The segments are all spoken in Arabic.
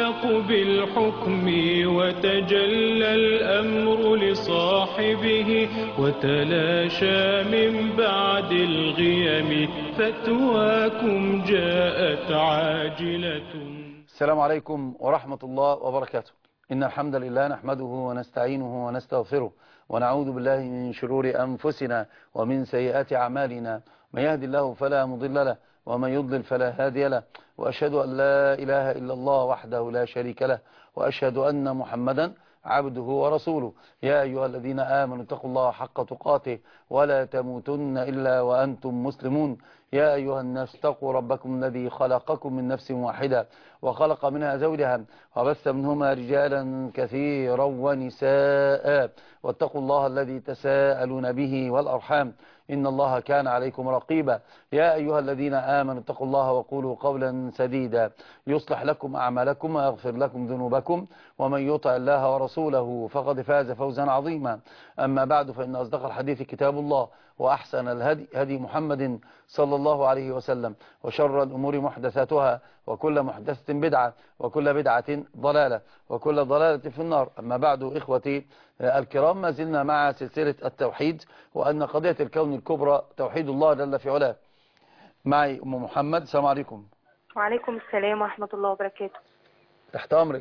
يتعلق بالحكم وتجلى الأمر لصاحبه وتلاشى من بعد الغيم فتواكم جاءت عاجلة. السلام عليكم ورحمة الله وبركاته. إن الحمد لله نحمده ونستعينه ونستغفره ونعوذ بالله من شرور أنفسنا ومن سيئات أعمالنا، من يهدي الله فلا مضل له ومن يضلل فلا هادي له، وأشهد أن لا إله إلا الله وحده لا شريك له، وأشهد أن محمدا عبده ورسوله. يا أيها الذين آمنوا اتقوا الله حق تقاته ولا تموتن إلا وأنتم مسلمون. يا أيها الناس اتقوا ربكم الذي خلقكم من نفس واحدة وخلق منها زوجها وبث منهما رجالا كثيرا ونساء، واتقوا الله الذي تساءلون به والأرحام إن الله كان عليكم رقيبا. يا أيها الذين آمنوا اتقوا الله وقولوا قولا سديدا يصلح لكم أعمالكم ويغفر لكم ذنوبكم، ومن يطع الله ورسوله فقد فاز فوزا عظيما. أما بعد، فإن أصدق الحديث كتاب الله، وأحسن الهدي هدي محمد صلى الله عليه وسلم، وشر الأمور محدثاتها، وكل محدثة بدعة، وكل بدعة ضلالة، وكل ضلالة في النار. أما بعد، إخوتي الكرام، ما زلنا مع سلسلة التوحيد، وأن قضية الكون الكبرى توحيد الله جل في علاه. معي أم محمد. السلام عليكم. وعليكم السلام ورحمة الله وبركاته. تحت أمرك.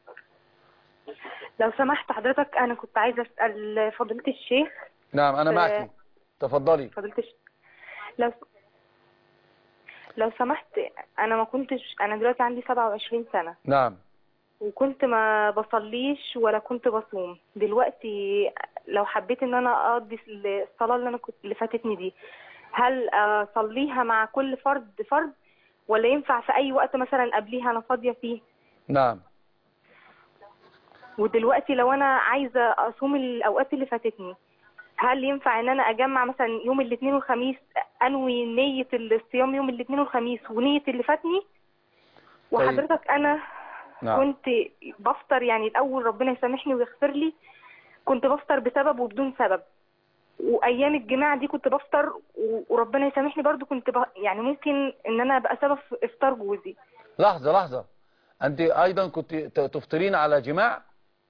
لو سمحت حضرتك، أنا كنت عايزة أسأل فضيلة الشيخ. نعم أنا معك، تفضلي. فضيلة الشيخ، لو سمحت، أنا دلوقتي عندي 27 سنة. نعم. وكنت ما بصليش ولا كنت بصوم. دلوقتي لو حبيت ان انا اقضي الصلاة اللي فاتتني دي، هل اصليها مع كل فرد ولا ينفع في اي وقت مثلا قبليها انا فاضية فيه؟ نعم. ودلوقتي لو انا عايزة اصوم الاوقات اللي فاتتني، هل ينفع ان انا اجمع مثلا يوم الاثنين والخميس، انوي نية الصيام يوم الاثنين والخميس ونية اللي فاتني؟ وحضرتك انا نعم. كنت بفطر، يعني الأول ربنا يسامحني ويغفر لي، كنت بفطر بسبب وبدون سبب. وأيام الجماعة دي كنت بفطر وربنا يسامحني برضو كنت يعني ممكن إن أنا أبقى سبب في إفطار جوزي. لحظة، أنت أيضا كنت تفطرين على جماع؟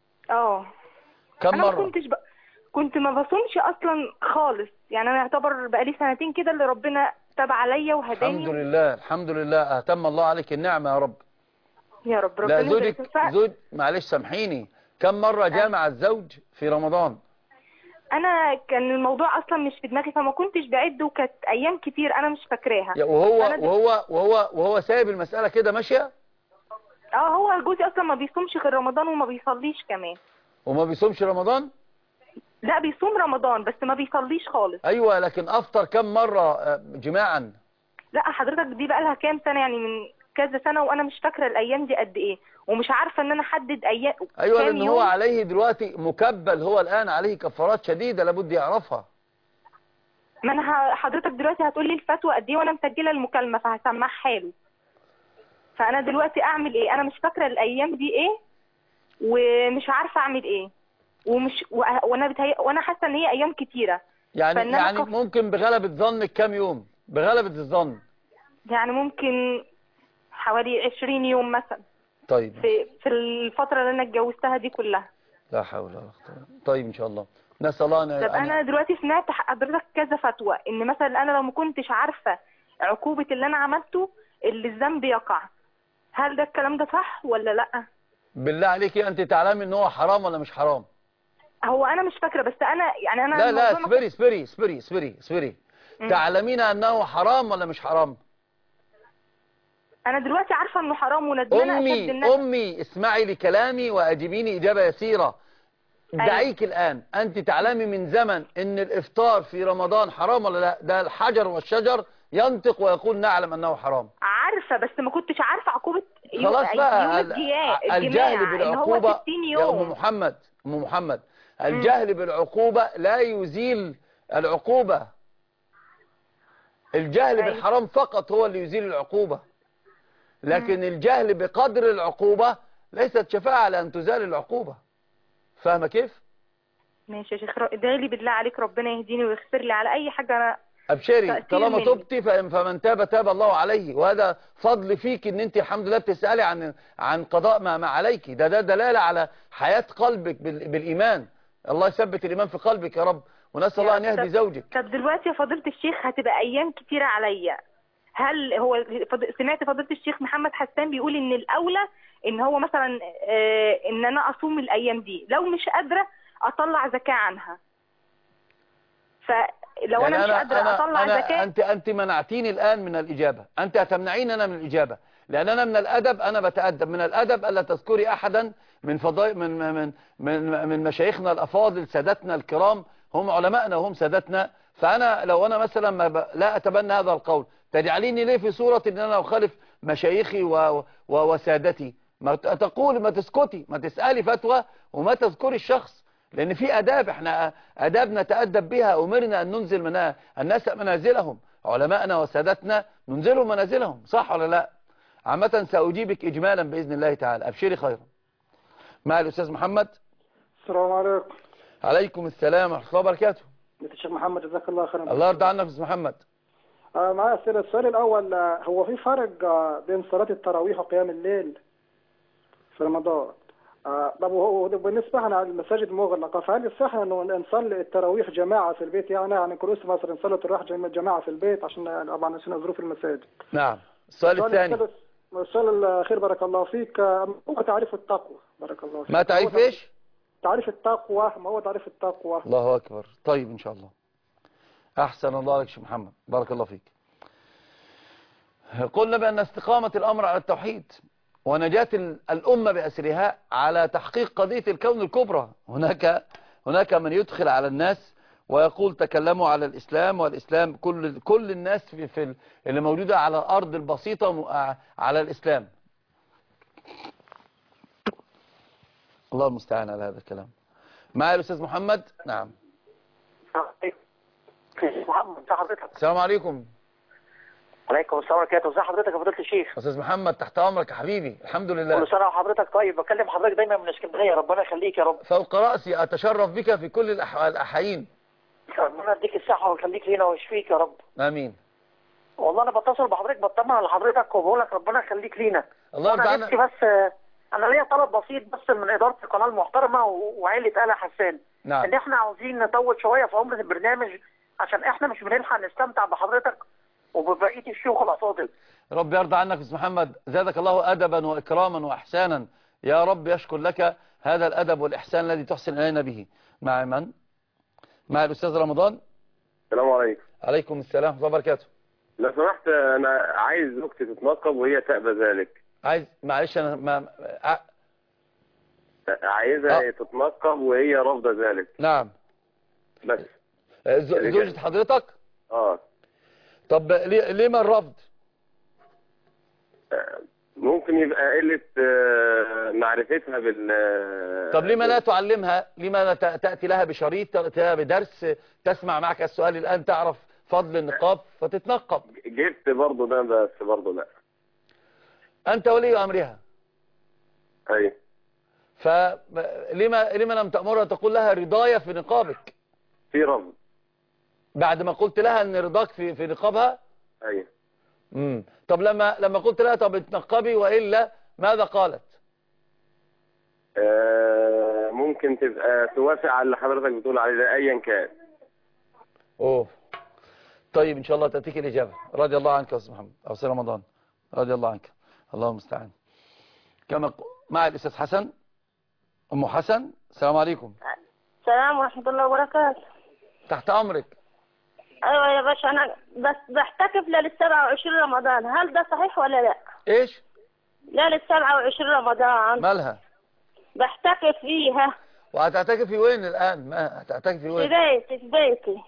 كم أنا مرة؟ كنت ما بصومش أصلا خالص، يعني أنا يعتبر بقالي سنتين كده اللي ربنا تاب عليا وهداني. الحمد لله الحمد لله، أتم الله عليك النعمة يا رب. يا رب. لا زوج معلش سامحيني، كم مرة جامع الزوج في رمضان؟ انا كان الموضوع اصلا مش في دماغي، فما كنتش بعد، وكانت ايام كتير انا مش فاكراها. وهو سايب المسألة كده ماشية؟ هو جوزي اصلا ما بيصومش غير رمضان وما بيصليش كمان. وما بيصومش رمضان؟ لا بيصوم رمضان بس ما بيصليش خالص. ايوه، لكن افطر كم مرة جماعا؟ لا حضرتك دي بقى لها كام سنة، يعني من كذا سنة، وانا مش فاكرة الايام دي قد ايه، ومش عارفة ان انا احدد ايام. ايوه، لان هو عليه دلوقتي مكبل، هو الان عليه كفارات شديدة لابد يعرفها. ما انا حضرتك دلوقتي هتقولي الفتوى قد ايه وانا مسجلة المكالمة فهسمعها له. فانا دلوقتي اعمل ايه؟ انا مش فاكرة الايام دي ايه ومش عارفة اعمل ايه، وانا حاسة ان هي ايام كتيرة. يعني ممكن بغلبة ظنك كام يوم؟ بغلبة الظن يعني ممكن حوالي 20 يوم مثلا. طيب. في الفترة اللي انا اتجوزتها دي كلها. لا حول ولا قوة. طيب ان شاء الله نسأل الله. طب انا دلوقتي سمعت حضرتك كذا فتوى ان مثلا انا لو ما كنتش عارفة عقوبة اللي انا عملته اللي الذنب يقع، هل ده الكلام ده صح ولا لا؟ بالله عليك، انت تعلمي ان هو حرام ولا مش حرام؟ هو انا مش فاكرة، بس انا لا اصبري. تعلمين انه حرام ولا مش حرام؟ انا دلوقتي عارفة انه حرام وندمانة اشد الناس. امي اسمعي لكلامي واجيبيني اجابة يسيرة. دعيك الان، انت تعلمي من زمن ان الافطار في رمضان حرام ولا لا؟ ده الحجر والشجر ينطق ويقول نعلم انه حرام. عارفة بس ما كنتش عارفة عقوبة خلاص بقى. الجهل بالعقوبة يا ام محمد الجهل بالعقوبة لا يزيل العقوبة. الجهل بالحرام فقط هو اللي يزيل العقوبة، لكن الجهل بقدر العقوبة ليست شفاعة على أن تزال العقوبة. فاهمة كيف؟ ماشي يا شيخ، ادعي لي بالله عليك ربنا يهديني ويغفر لي على أي حاجة أنا ابشري تقصير طالما مني. تبتي فمن تاب تاب الله عليه، وهذا فضل فيك ان انت الحمد لله بتسالي عن قضاء ما عليك. ده دلاله على حياه قلبك بالايمان. الله يثبت الايمان في قلبك يا رب، ونسال الله ان يهدي زوجك. طب دلوقتي يا فضيلة الشيخ هتبقى ايام كتيرة عليا، هل هو سمعت فضيلة الشيخ محمد حسان بيقول ان الاولى ان هو مثلا ان انا اصوم الايام دي، لو مش قادرة اطلع زكاة عنها، فلو يعني انا مش قادرة اطلع زكاة. انت منعتيني الان من الاجابه، انت هتمنعيني انا من الاجابه، لان انا من الادب، انا بتادب من الادب الا تذكري احدا من فضائل من مشايخنا الافاضل سادتنا الكرام، هم علماءنا وهم سادتنا. فانا لو انا مثلا لا اتبنى هذا القول، تجعليني ليه في صوره ان انا اخالف مشايخي وسادتي؟ ما تقول، ما تسكتي، ما تسالي فتوى وما تذكري الشخص، لأن في آداب، احنا آداب نتأدب بها، أمرنا أن ننزل منها الناس منازلهم، علماءنا وسادتنا ننزلهم منازلهم، صح ولا لا؟ عامة سأجيبك إجمالا بإذن الله تعالى، أبشري خيرا. مع الأستاذ محمد. السلام عليكم. عليكم السلام ورحمة الله وبركاته. الشيخ محمد جزاك الله خيرا. الله يرضى عنك يا أستاذ محمد. معايا أسئلة. السؤال الأول، هو في فرق بين صلاة التراويح وقيام الليل في رمضان؟ طب هو بالنسبة لنا المساجد مغلقة، فهل يصح إنه نصلي التراويح جماعة في البيت؟ يعني كل أسبوع مثلا نصلي التراويح جماعة في البيت عشان طبعا ظروف المساجد. نعم. السؤال الثاني. السؤال الأخير بارك الله فيك، ما هو تعريف التقوى؟ بارك الله فيك. ما تعريف إيش؟ تعريف التقوى، ما هو تعريف التقوى؟ الله أكبر. طيب إن شاء الله. أحسن الله عليك شيخ محمد، بارك الله فيك. قلنا بأن استقامة الأمر على التوحيد ونجاة الأمة بأسرها على تحقيق قضية الكون الكبرى. هناك من يدخل على الناس ويقول تكلموا على الإسلام، والإسلام كل الناس في اللي موجودة على الأرض البسيطة على الإسلام. الله المستعان على هذا الكلام. معي الأستاذ محمد. نعم. السلام عليكم. عليكم السلام ورحمة الله. ازي حضرتك يا فضيلة الشيخ؟ أستاذ محمد تحت أمرك يا حبيبي، الحمد لله. كل سنة وحضرتك طيب. بكلم حضرتك دايما من اسكندرية، ربنا يخليك يا رب. فوق رأسي، أتشرف بك في كل الأحايين. ربنا يديك الصحة ويخليك لينا ويشفيك يا رب. آمين. والله أنا بتصل بحضرتك بطمن على حضرتك وبقول لك ربنا يخليك لينا. الله يرضى عنك. نفسي بس أنا ليا طلب بسيط بس من إدارة القناة المحترمة وعائلة آل حسان. نعم. إن إحنا عاوزين نطول شوية في عمر البرنامج عشان إحنا مش بنلحق نستمتع بحضرتك وببقية الشيوخ الأفاضل. رب يرضى عنك يا استاذ محمد، زادك الله أدبا وإكراما وإحسانا، يا رب يشكر لك هذا الأدب والإحسان الذي تحسن إلينا به. مع من؟ مع الأستاذ رمضان. السلام عليكم. عليكم السلام ورحمة الله وبركاته. لو سمحت أنا عايز زوجتي تتنقب وهي تأبى ذلك. عايز، معلش أنا عايزها تتنقب وهي رافضة ذلك. نعم. بس زوجة حضرتك؟ طب ليه ما الرفض؟ ممكن يبقى قلة معرفتها طب لما لا تعلمها؟ لما لا تأتي لها بشريط، تأتي بدرس، تسمع معك السؤال الآن، تعرف فضل النقاب فتتنقب؟ جبت برضه ده بس برضه لا. أنت ولي أمرها. أيوه. فلما لم تأمرها تقول لها رضايا في نقابك؟ في رفض. بعد ما قلت لها ان رضاك في نقابها؟ ايوه. طب لما قلت لها طب اتنقبي والا ماذا قالت؟ ممكن تبقى توافق على اللي حضرتك بتقول عليه ده ايا كان. طيب ان شاء الله تاتيك الاجابه. رضي الله عنك يا استاذ محمد، او سي رمضان، رضي الله عنك. الله المستعان. مع الاستاذ حسن. ام حسن. السلام عليكم. السلام ورحمه الله وبركاته. تحت امرك. ايوه يا باشا، انا بس بحتكف ليله 27 رمضان، هل ده صحيح ولا لا؟ ايش؟ ليله 27 رمضان مالها؟ بحتكف فيها. وهتعتكفي وين الان؟ ما هتعتكفي وين؟ في بيتي.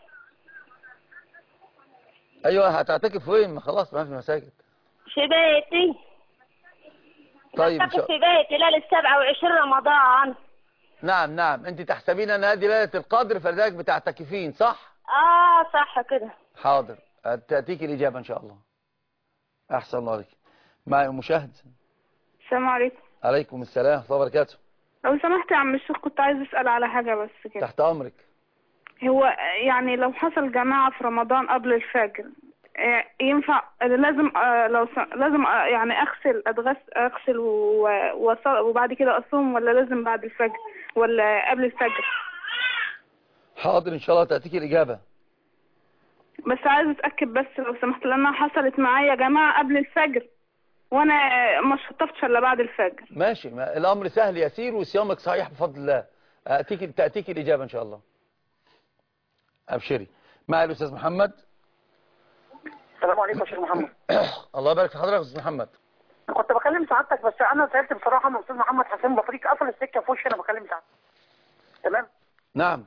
ايوه هتعتكف وين؟ ما خلاص ما في مساجد. في بيتي. طيب بحتكف في بيتي ليله 27 رمضان. نعم انت تحسبين ان هذه ليله القدر فلذلك بتعتكفين، صح؟ صح كده. حاضر، تأتيك الإجابة إن شاء الله. أحسن الله عليك. معي مشاهد. السلام عليكم. عليكم السلام ورحمة الله وبركاته. لو سمحت يا عم الشيخ كنت عايز أسأل على حاجة بس كده. تحت أمرك. هو يعني لو حصل جماعة في رمضان قبل الفجر ينفع لازم لازم يعني اغسل وبعد كده اصوم، ولا لازم بعد الفجر ولا قبل الفجر؟ حاضر ان شاء الله تأتيك الإجابة. بس عايز اتاكد بس لو سمحت، لانها حصلت معايا جماعة قبل الفجر وانا ما شطفتش الا بعد الفجر. ماشي، الامر سهل يسير وصيامك صحيح بفضل الله. تأتيك الإجابة ان شاء الله. ابشري. معي الاستاذ محمد. السلام عليكم يا شيخ محمد. الله يبارك في حضرتك يا استاذ محمد. كنت بكلم سعادتك، بس انا سالت بصراحه من الاستاذ محمد حسين بطريق قفل السكه في وشي، انا بكلم سعادتك. تمام. نعم.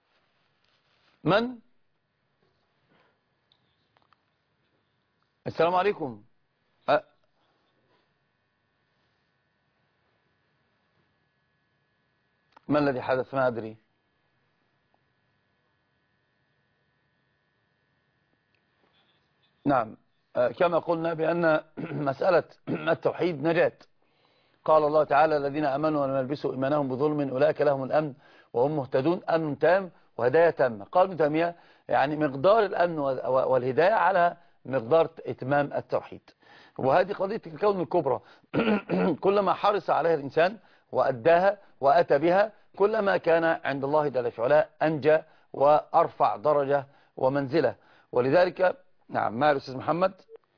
من؟ السلام عليكم. ما الذي حدث؟ ما أدري. نعم. كما قلنا بأن مسألة التوحيد نجاة. قال الله تعالى: الذين آمنوا ولم يلبسوا إيمانهم بظلم أولئك لهم الأمن وهم مهتدون. أمن تام وهداية تامة. قال ابن تيمية يعني مقدار الأمن والهداية على مقدار إتمام التوحيد. وهذه قضية الكون الكبرى. كلما حرص عليها الإنسان وأداها وأتى بها كلما كان عند الله جل في علاه أنجى وأرفع درجة ومنزلة. ولذلك نعم. مع الأستاذ محمد.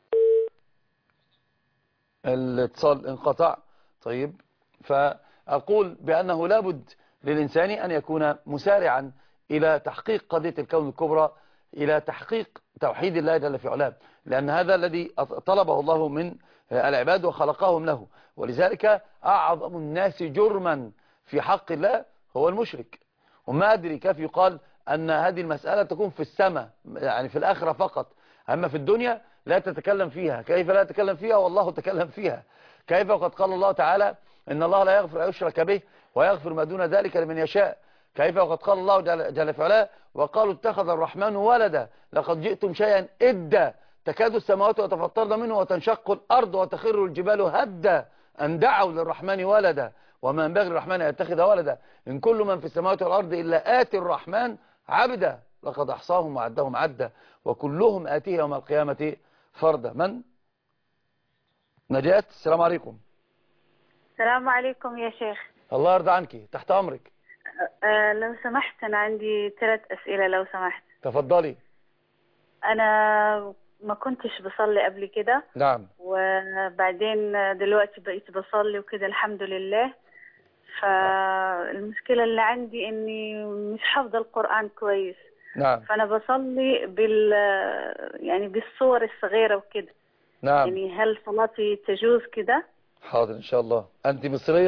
الاتصال انقطع. طيب، فأقول بأنه لابد للإنسان أن يكون مسارعا إلى تحقيق قضية الكون الكبرى، إلى تحقيق توحيد الله جل في علاه، لأن هذا الذي طلبه الله من العباد وخلقهم له. ولذلك أعظم الناس جرما في حق الله هو المشرك. وما أدري كيف يقال أن هذه المسألة تكون في السماء، يعني في الآخرة فقط، أما في الدنيا لا تتكلم فيها. كيف لا تتكلم فيها والله تكلم فيها؟ كيف وقد قال الله تعالى: إن الله لا يغفر أن يشرك به ويغفر ما دون ذلك لمن يشاء. كيف وقد قال الله جل في علاه: وقالوا اتخذ الرحمن ولدا لقد جئتم شيئا إدا تكاد السماوات يتفطرن منه وتنشق الأرض وتخر الجبال هدا أن دعوا للرحمن ولدا وما ينبغي للرحمن أن يتخذ ولدا إن كل من في السماوات والأرض إلا آتي الرحمن عبدا لقد أحصاهم وعدهم عدا وكلهم آتيه يوم القيامة فردا. من؟ نجاة. السلام عليكم. السلام عليكم يا شيخ. الله يرضى عنك، تحت أمرك. لو سمحت أنا عندي 3 أسئلة لو سمحت. تفضلي. أنا ما كنتش بصلي قبل كده. نعم. وبعدين دلوقتي بقيت بصلي وكده الحمد لله. فالمشكلة اللي عندي إني مش حافظة القرآن كويس. نعم. فأنا بصلي يعني بالصور الصغيرة وكده. نعم. يعني هل صلاتي تجوز كده؟ حاضر إن شاء الله. أنت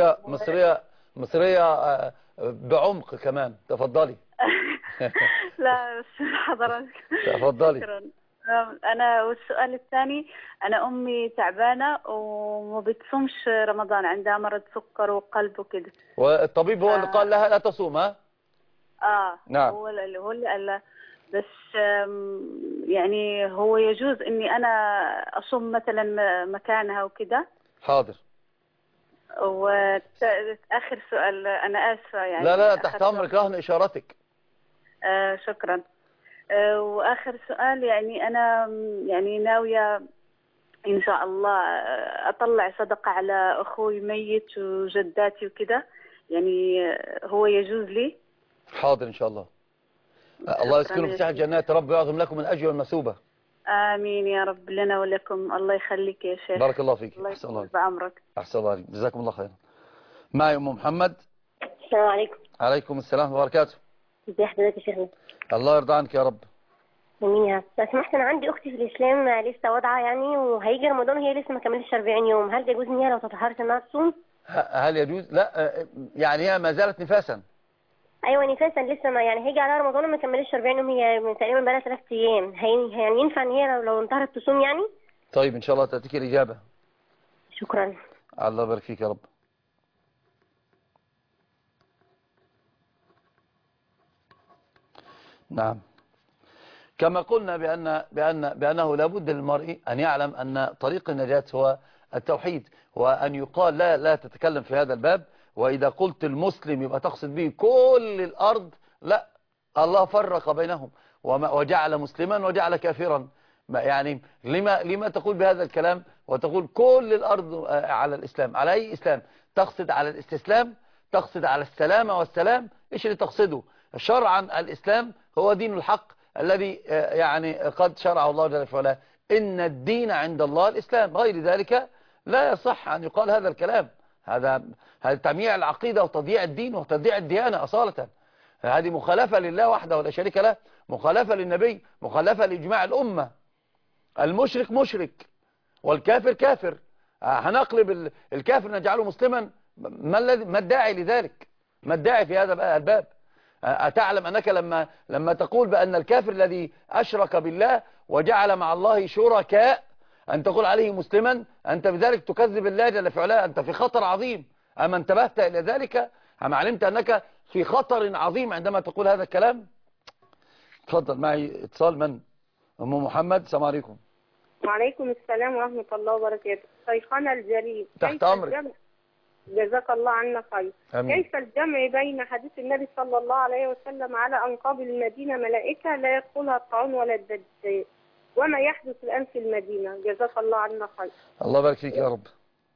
مصرية بعمق كمان. تفضلي. لا بس حضرتك. تفضلي. شكرا. أنا والسؤال الثاني، أنا أمي تعبانة وما بتصومش رمضان، عندها مرض سكر وقلب وكده. والطبيب هو اللي قال لها لا تصوم؟ ها؟ نعم. هو اللي قال لها. بس يعني هو يجوز إني أنا أصوم مثلا مكانها وكده؟ حاضر. وآخر سؤال، أنا آسفة يعني. لا تحت أمرك، رهن إشارتك. شكرا. وآخر سؤال، يعني أنا يعني ناوية إن شاء الله أطلع صدقة على أخوي ميت وجداتي وكده، يعني هو يجوز لي؟ حاضر إن شاء الله. الله يسكنه في ساحة الجنات، رب يعظم لكم من أجر والمثوبة. آمين يا رب، لنا ولكم. الله يخليك يا شيخ. بارك الله فيك. الله يطول بعمرك. أحسن الله عليك. جزاكم الله خيرا. معي أم محمد. السلام عليكم. عليكم السلام وبركاته. ازي حضرتك يا شيخنا؟ الله يرضى عنك يا رب. امين يا رب. لو سمحت، انا عندي اختي في الاسلام لسه واضعه يعني، وهيجي رمضان وهي لسه ما كملتش 40 يوم، هل يجوز ان هي لو تطهرت انها تصوم؟ هل يجوز؟ لا، يعني هي ما زالت نفاسا. ايوه نفاسا لسه، ما يعني هيجي عليها رمضان وما كملتش 40 يوم، هي تقريبا بقى لها 3 ايام. يعني ينفع ان هي لو انتهت تصوم يعني؟ طيب ان شاء الله تاتيك الاجابه. شكرا. الله يبارك فيك يا رب. نعم. كما قلنا بأنه لابد للمرء أن يعلم أن طريق النجاة هو التوحيد، وأن يقال لا تتكلم في هذا الباب. وإذا قلت المسلم يبقى تقصد به كل الأرض، لا، الله فرق بينهم وجعل مسلما وجعل كافرا. يعني لما تقول بهذا الكلام وتقول كل الأرض على الإسلام؟ على أي إسلام؟ تقصد على الاستسلام؟ تقصد على السلامة والسلام؟ إيش اللي تقصده؟ شرعا الإسلام هو دين الحق الذي يعني قد شرعه الله جل وعلا. إن الدين عند الله الإسلام، غير ذلك لا يصح أن يقال هذا الكلام. هذا تمييع العقيدة وتضييع الدين وتضييع الديانة أصالة. هذه مخالفة لله وحده ولا شريك له، مخالفة للنبي، مخالفة لإجماع الأمة. المشرك مشرك والكافر كافر. هنقلب الكافر نجعله مسلما؟ ما الداعي لذلك؟ ما الداعي في هذا الباب؟ أتعلم أنك لما تقول بأن الكافر الذي أشرك بالله وجعل مع الله شركاء أن تقول عليه مسلما، أنت بذلك تكذب الله جل في علاه. أنت في خطر عظيم. أما انتبهت إلى ذلك؟ أما علمت أنك في خطر عظيم عندما تقول هذا الكلام؟ تفضل. معي اتصال. من؟ أم محمد. السلام عليكم. وعليكم السلام ورحمة الله وبركاته. شيخنا الجليل، تحت أمرك. جزاك الله عنا خير. أمين. كيف الجمع بين حديث النبي صلى الله عليه وسلم على أنقاض المدينة ملائكة لا يدخلها الطاعون ولا الدجال، وما يحدث الآن في المدينة؟ جزاك الله عنا خير. الله يبارك فيك يا رب.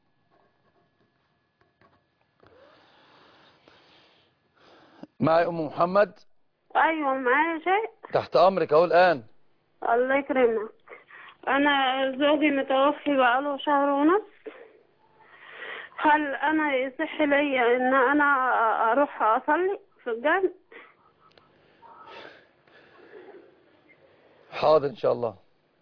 معي أم محمد. أيوة معايا شيء. تحت أمرك أهو الآن. الله يكرمك. أنا زوجي متوفي بقاله شهر ونص. هل أنا يصح لي إن أنا أروح أصلي في الجامع؟ حاضر إن شاء الله.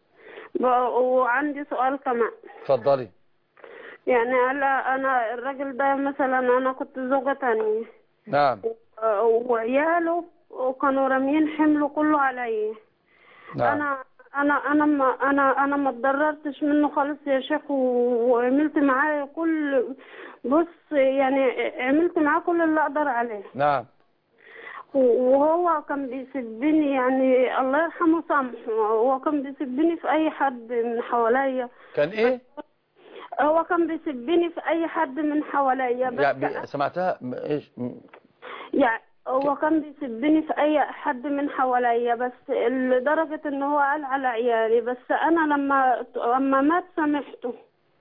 وعندي سؤال كمان. اتفضلي. يعني أنا الراجل ده مثلا أنا كنت زوجة تانية. نعم. وعياله وكانوا راميين حمله كله عليا. نعم. انا ما اتضررتش منه خالص يا شيخ، وعملت معاه يعني عملت معاه كل اللي اقدر عليه. نعم. وهو كان بيسبني، يعني الله يرحمه سامحه، هو كان بيسبني في اي حد من حواليا. كان ايه؟ هو كان بيسبني في اي حد من حواليا. يعني سمعتها ايش؟ يعني هو كان بيسبني في اي حد من حواليا، بس لدرجة ان هو قال على عيالي، بس انا لما مات سامحته.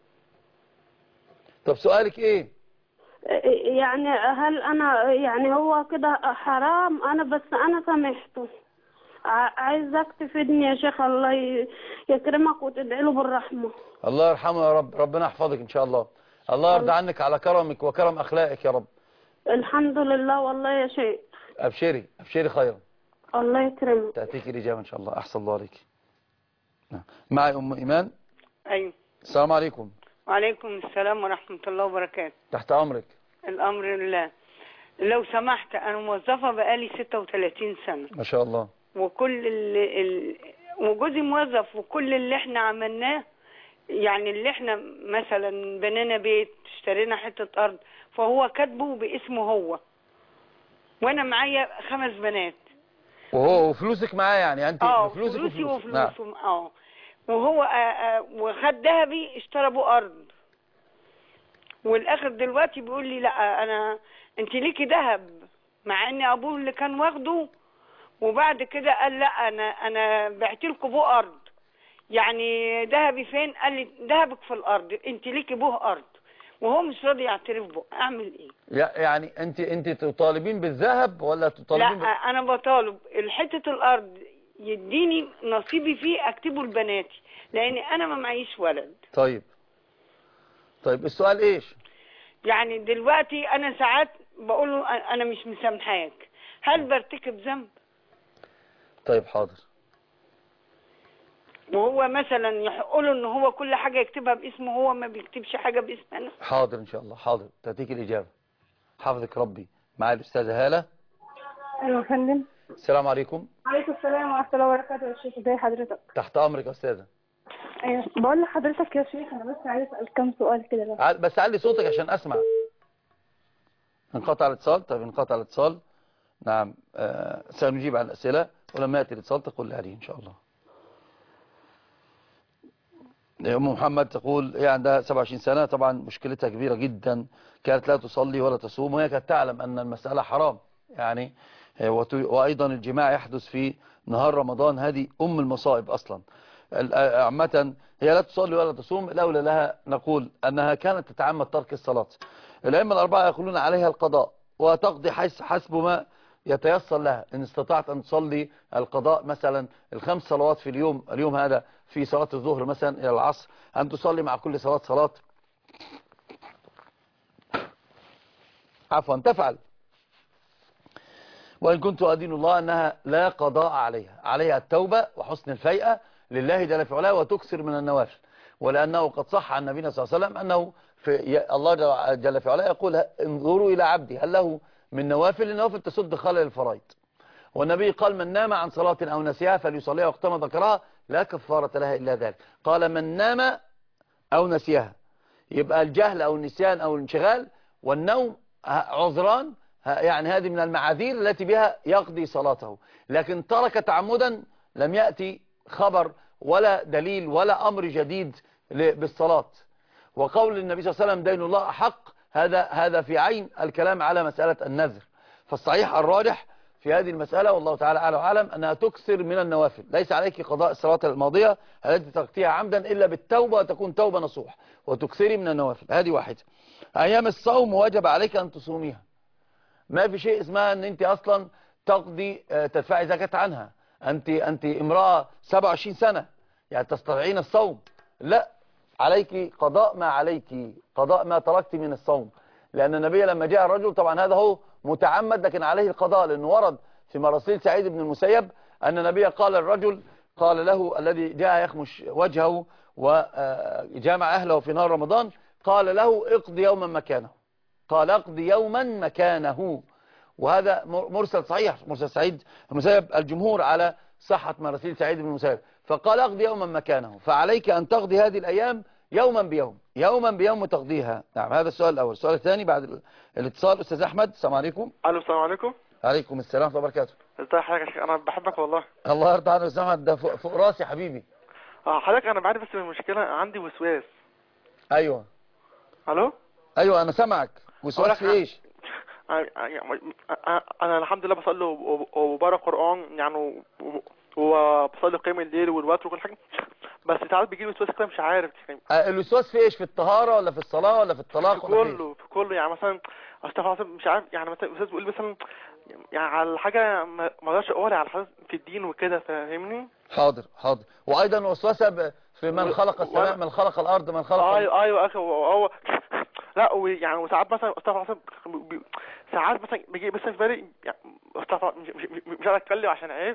طب سؤالك ايه؟ يعني هل انا يعني هو كده حرام؟ انا سامحته. عايزك تفيدني يا شيخ، الله يكرمك وتدعي له بالرحمة. الله يرحمه يا رب. ربنا يحفظك ان شاء الله. الله يرضى عنك على كرمك وكرم اخلاقك يا رب. الحمد لله والله يا شيخ. ابشري ابشري خيرا. الله يكرمك. تأتيك الإجابة إن شاء الله. أحسن الله عليك. معي أم إيمان. أيوة. السلام عليكم. وعليكم السلام ورحمة الله وبركاته. تحت أمرك. الأمر لله. لو سمحت، أنا موظفة بقالي 36 سنة. ما شاء الله. وكل وجوزي موظف، وكل اللي احنا عملناه، يعني اللي احنا مثلا بنينا بيت، اشترينا حتة أرض، فهو كاتبه باسمه هو، وأنا معايا 5 بنات. وفلوسك معاه يعني انت بفلوسك فلوسي وفلوسهم. وهو وخد ذهبي، اشترى ابو ارض، والاخر دلوقتي بيقول لي لا انت ليكي ذهب، مع ان ابوه اللي كان واخده، وبعد كده قال لا انا بعت لكم ابو ارض. يعني ذهبي فين؟ قال لي ذهبك في الارض، انت ليكي ابوه ارض، وهو مش راضي يعترف به. اعمل ايه؟ يعني انت تطالبين بالذهب ولا تطالبين لا انا بطالب حته الارض يديني نصيبي فيه اكتبه لبناتي، لان انا ما معيش ولد. طيب السؤال ايش؟ يعني دلوقتي انا ساعات بقول له انا مش مسامحاك، هل برتكب ذنب؟ طيب حاضر. وهو مثلا يحق له ان هو كل حاجه يكتبها باسمه هو، ما بيكتبش حاجه باسم انا. حاضر ان شاء الله. حاضر، تاتيك الاجابه. حافظك ربي. معايا الاستاذه هاله. ايوه يا فندم. السلام عليكم. وعليكم السلام ورحمه الله وبركاته يا شيخ، ازي حضرتك؟ تحت امرك يا استاذه. ايوه بقول لحضرتك يا شيخ، انا بس عايز اسال كام سؤال كده بس علي صوتك عشان اسمع. انقطع الاتصال. طيب انقطع الاتصال. نعم. سنجيب عن الاسئله، ولما ياتي الاتصال تقول لي عليه ان شاء الله. أم محمد تقول هي عندها 27 سنة، طبعا مشكلتها كبيرة جدا، كانت لا تصلي ولا تصوم، وهي كانت تعلم أن المسألة حرام، يعني وأيضا الجماع يحدث في نهار رمضان، هذه أم المصائب أصلا. عامة هي لا تصلي ولا تصوم، الأولى لها نقول أنها كانت تتعمد ترك الصلاة. الأئمة الأربعة يقولون عليها القضاء، وتقضي حسب ما يتيسر لها. إن استطعت أن تصلي القضاء مثلا ال5 صلوات في اليوم هذا في صلاة الظهر مثلا إلى العصر، أن تصلي مع كل صلاة عفوا تفعل. وإن كنت أدين الله أنها لا قضاء عليها التوبة وحسن الفيئة لله جل في علاه، وتكثر من النوافل. ولأنه قد صح عن النبي صلى الله عليه وسلم أنه الله جل في علاه يقول انظروا إلى عبدي هل له من نوافل. النوافل تسد خلل الفرائض. والنبي قال من نام عن صلاة أو نسيها فليصليها وقتما ذكرها لا كفارة لها إلا ذلك. قال من نام أو نسيها، يبقى الجهل أو النسيان أو الانشغال والنوم عذران، يعني هذه من المعاذير التي بها يقضي صلاته. لكن ترك تعمدا لم يأتي خبر ولا دليل ولا أمر جديد بالصلاة. وقول النبي صلى الله عليه وسلم دين الله أحق، هذا في عين الكلام على مسألة النذر. فالصحيح الراجح في هذه المسألة والله تعالى أعلى وأعلم أنها تكثر من النوافل. ليس عليك قضاء الصلوات الماضية التي تقضيها عمدا إلا بالتوبة، وتكون توبة نصوح، وتكثري من النوافل. هذه واحدة. أيام الصوم وجب عليك أن تصوميها. ما في شيء اسمها أن أنت أصلا تقضي تدفعي زكاة عنها. أنت امرأة 27 سنة يعني تستطيعين الصوم، لا، عليك قضاء ما تركت من الصوم. لأن النبي لما جاء الرجل، طبعا هذا هو متعمد لكن عليه القضاء، لأنه ورد في مراسيل سعيد بن المسيب أن النبي قال الرجل، قال له الذي جاء يخمش وجهه وجامع أهله في نهار رمضان، قال له اقضي يوما مكانه. قال اقضي يوما مكانه. وهذا مرسل صحيح، مرسل سعيد المسيب، الجمهور على صحة مراسيل سعيد بن المسيب. فقال اقضي يوما مكانه. فعليك أن تقضي هذه الأيام يوما بيوم تقضيها. نعم، هذا السؤال الأول. السؤال الثاني بعد الاتصال أستاذ أحمد. السلام عليكم. السلام عليكم. عليكم السلام ورحمة الله وبركاته. ازي حضرتك يا شيخ؟ انا بحبك والله. الله يرضى عنك يا أستاذ أحمد، ده فوق راسي حبيبي. حضرتك انا بعرف، بس المشكلة عندي وسواس. أيوه. الو. أيوه أنا سامعك. وسواس في إيش؟ انا الحمد لله بصلي وبقرا قرآن يعني، وبصلي قيام الليل والوتر وكل حاجة، بس ساعات بيجي لي وسواس كده مش عارف. الوسواس في ايش؟ في الطهارة ولا في الصلاة ولا في الطلاق؟ في كله يعني. مثلا استغفر مش عارف يعني، مثلا الاستاذ بيقول مثلا يعني على حاجة ما اقدرش اقولها على حاجة في الدين وكده، فاهمني؟ حاضر. وايضا وسوسة في من خلق السماء، من خلق الارض، من خلق ايوه هو لا. ويعني وساعات مثلا استغفر ساعات مثلا بيجي بس في بالي يعني استغفر مش عارف اتكلم عشان عيب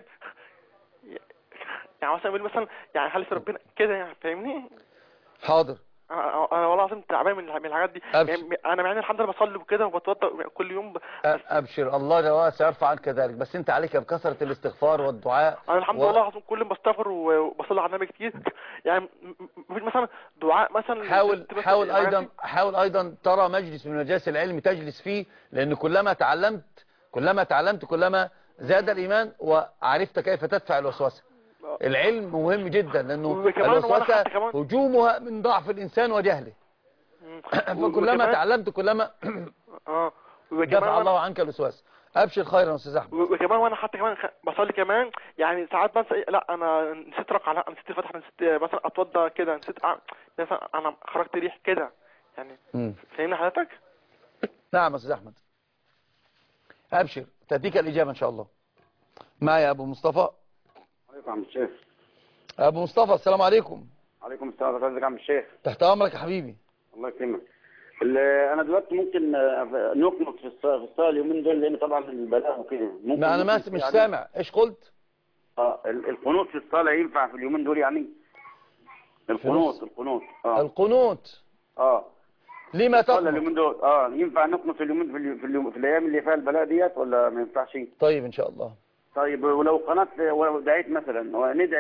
يعني. مثلا بيقول مثلا يعني حلف ربنا كده يعني، فاهمني؟ حاضر. انا والله العظيم تعبان من الحاجات دي يعني. انا يعني الحمد لله بصلي وكده وبتوضى كل يوم ابشر، الله جل سيرفع عنك ذلك. بس انت عليك بكثرة الاستغفار والدعاء. انا الحمد لله العظيم كل يوم بستغفر وبصلي على النبي كتير يعني. مفيش مثلا دعاء مثلا. حاول ايضا ترى مجلس من مجالس العلم تجلس فيه، لان كلما تعلمت كلما زاد الايمان وعرفت كيف تدفع الوسوسه. العلم مهم جدا، لانه الوسوسه هجومها من ضعف الانسان وجهله. فكلما تعلمت كلما دفع الله عنك الوسواس. ابشر خيرا يا استاذ احمد. وكمان وانا حتى كمان بصلي كمان يعني ساعات، بس لا انا نسيت ركعه، لا نسيت الفاتحه، نسيت مثلا اتوضى كده، نسيت مثلا انا خرجت ريح كده يعني. فاهمني حضرتك؟ نعم يا استاذ احمد. ابشر تديك الاجابه ان شاء الله. معايا ابو مصطفى. عليكم عم الشيخ. ابو مصطفى السلام عليكم. عليكم السلام ورحمه الله. عم الشيخ تحت امرك يا حبيبي. الله يكرمك. انا دلوقتي ممكن نقنط في الصلاه اليومين دول، لان طبعا البلاء وكده. ما انا مش سامع ايش قلت. القنوت في الصلاه ينفع في اليومين دول يعني؟ القنوت القنوت ليه تقنط اليومين دول؟ ينفع نقنط في الايام اللي فيها البلاء ديت ولا ما ينفعش؟ طيب ان شاء الله. طيب ولو قنات ولو دعيت مثلا وندعي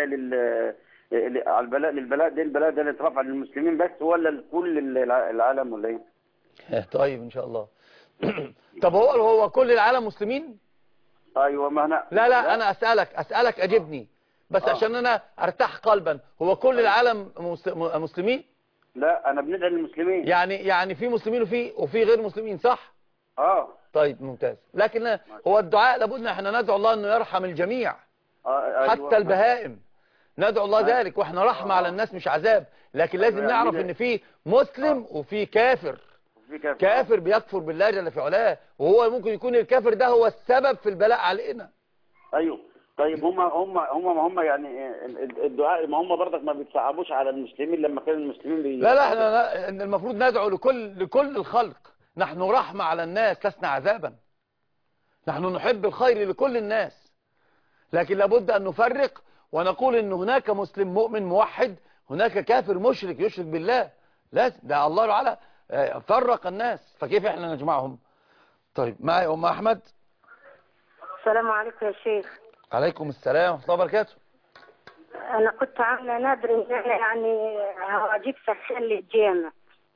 للبلاء ده اللي اترفع للمسلمين بس، ولا لكل العالم ولا ايه؟ طيب ان شاء الله. طب هو كل العالم مسلمين؟ ايوه. ما انا لا انا اسالك اجبني بس عشان انا ارتاح قلبا. هو كل العالم مسلمين؟ لا انا بندعي للمسلمين. يعني في مسلمين وفي غير مسلمين، صح؟ طيب ممتاز. لكن هو الدعاء لابد ان احنا ندعو الله انه يرحم الجميع حتى البهائم، ندعو الله ذلك، واحنا رحمة على الناس مش عذاب. لكن لازم نعرف ان في مسلم وفي كافر. كافر بيكفر بالله جل في علاه، وهو ممكن يكون الكافر ده هو السبب في البلاء علينا. ايوه. طيب هم يعني الدعاء، ما هم برضك ما بيتصعبوش على المسلمين لما كانوا المسلمين لا احنا المفروض ندعو لكل الخلق. نحن رحمة على الناس لسنا عذابا. نحن نحب الخير لكل الناس، لكن لابد أن نفرق ونقول أن هناك مسلم مؤمن موحد، هناك كافر مشرك يشرك بالله. لازم ده الله تعالى فرق الناس، فكيف احنا نجمعهم؟ طيب معي أم أحمد. السلام عليكم يا شيخ. عليكم السلام ورحمة الله وبركاته. أنا كنت عاملة نادر إن أنا يعني هجيب سخان للجامع،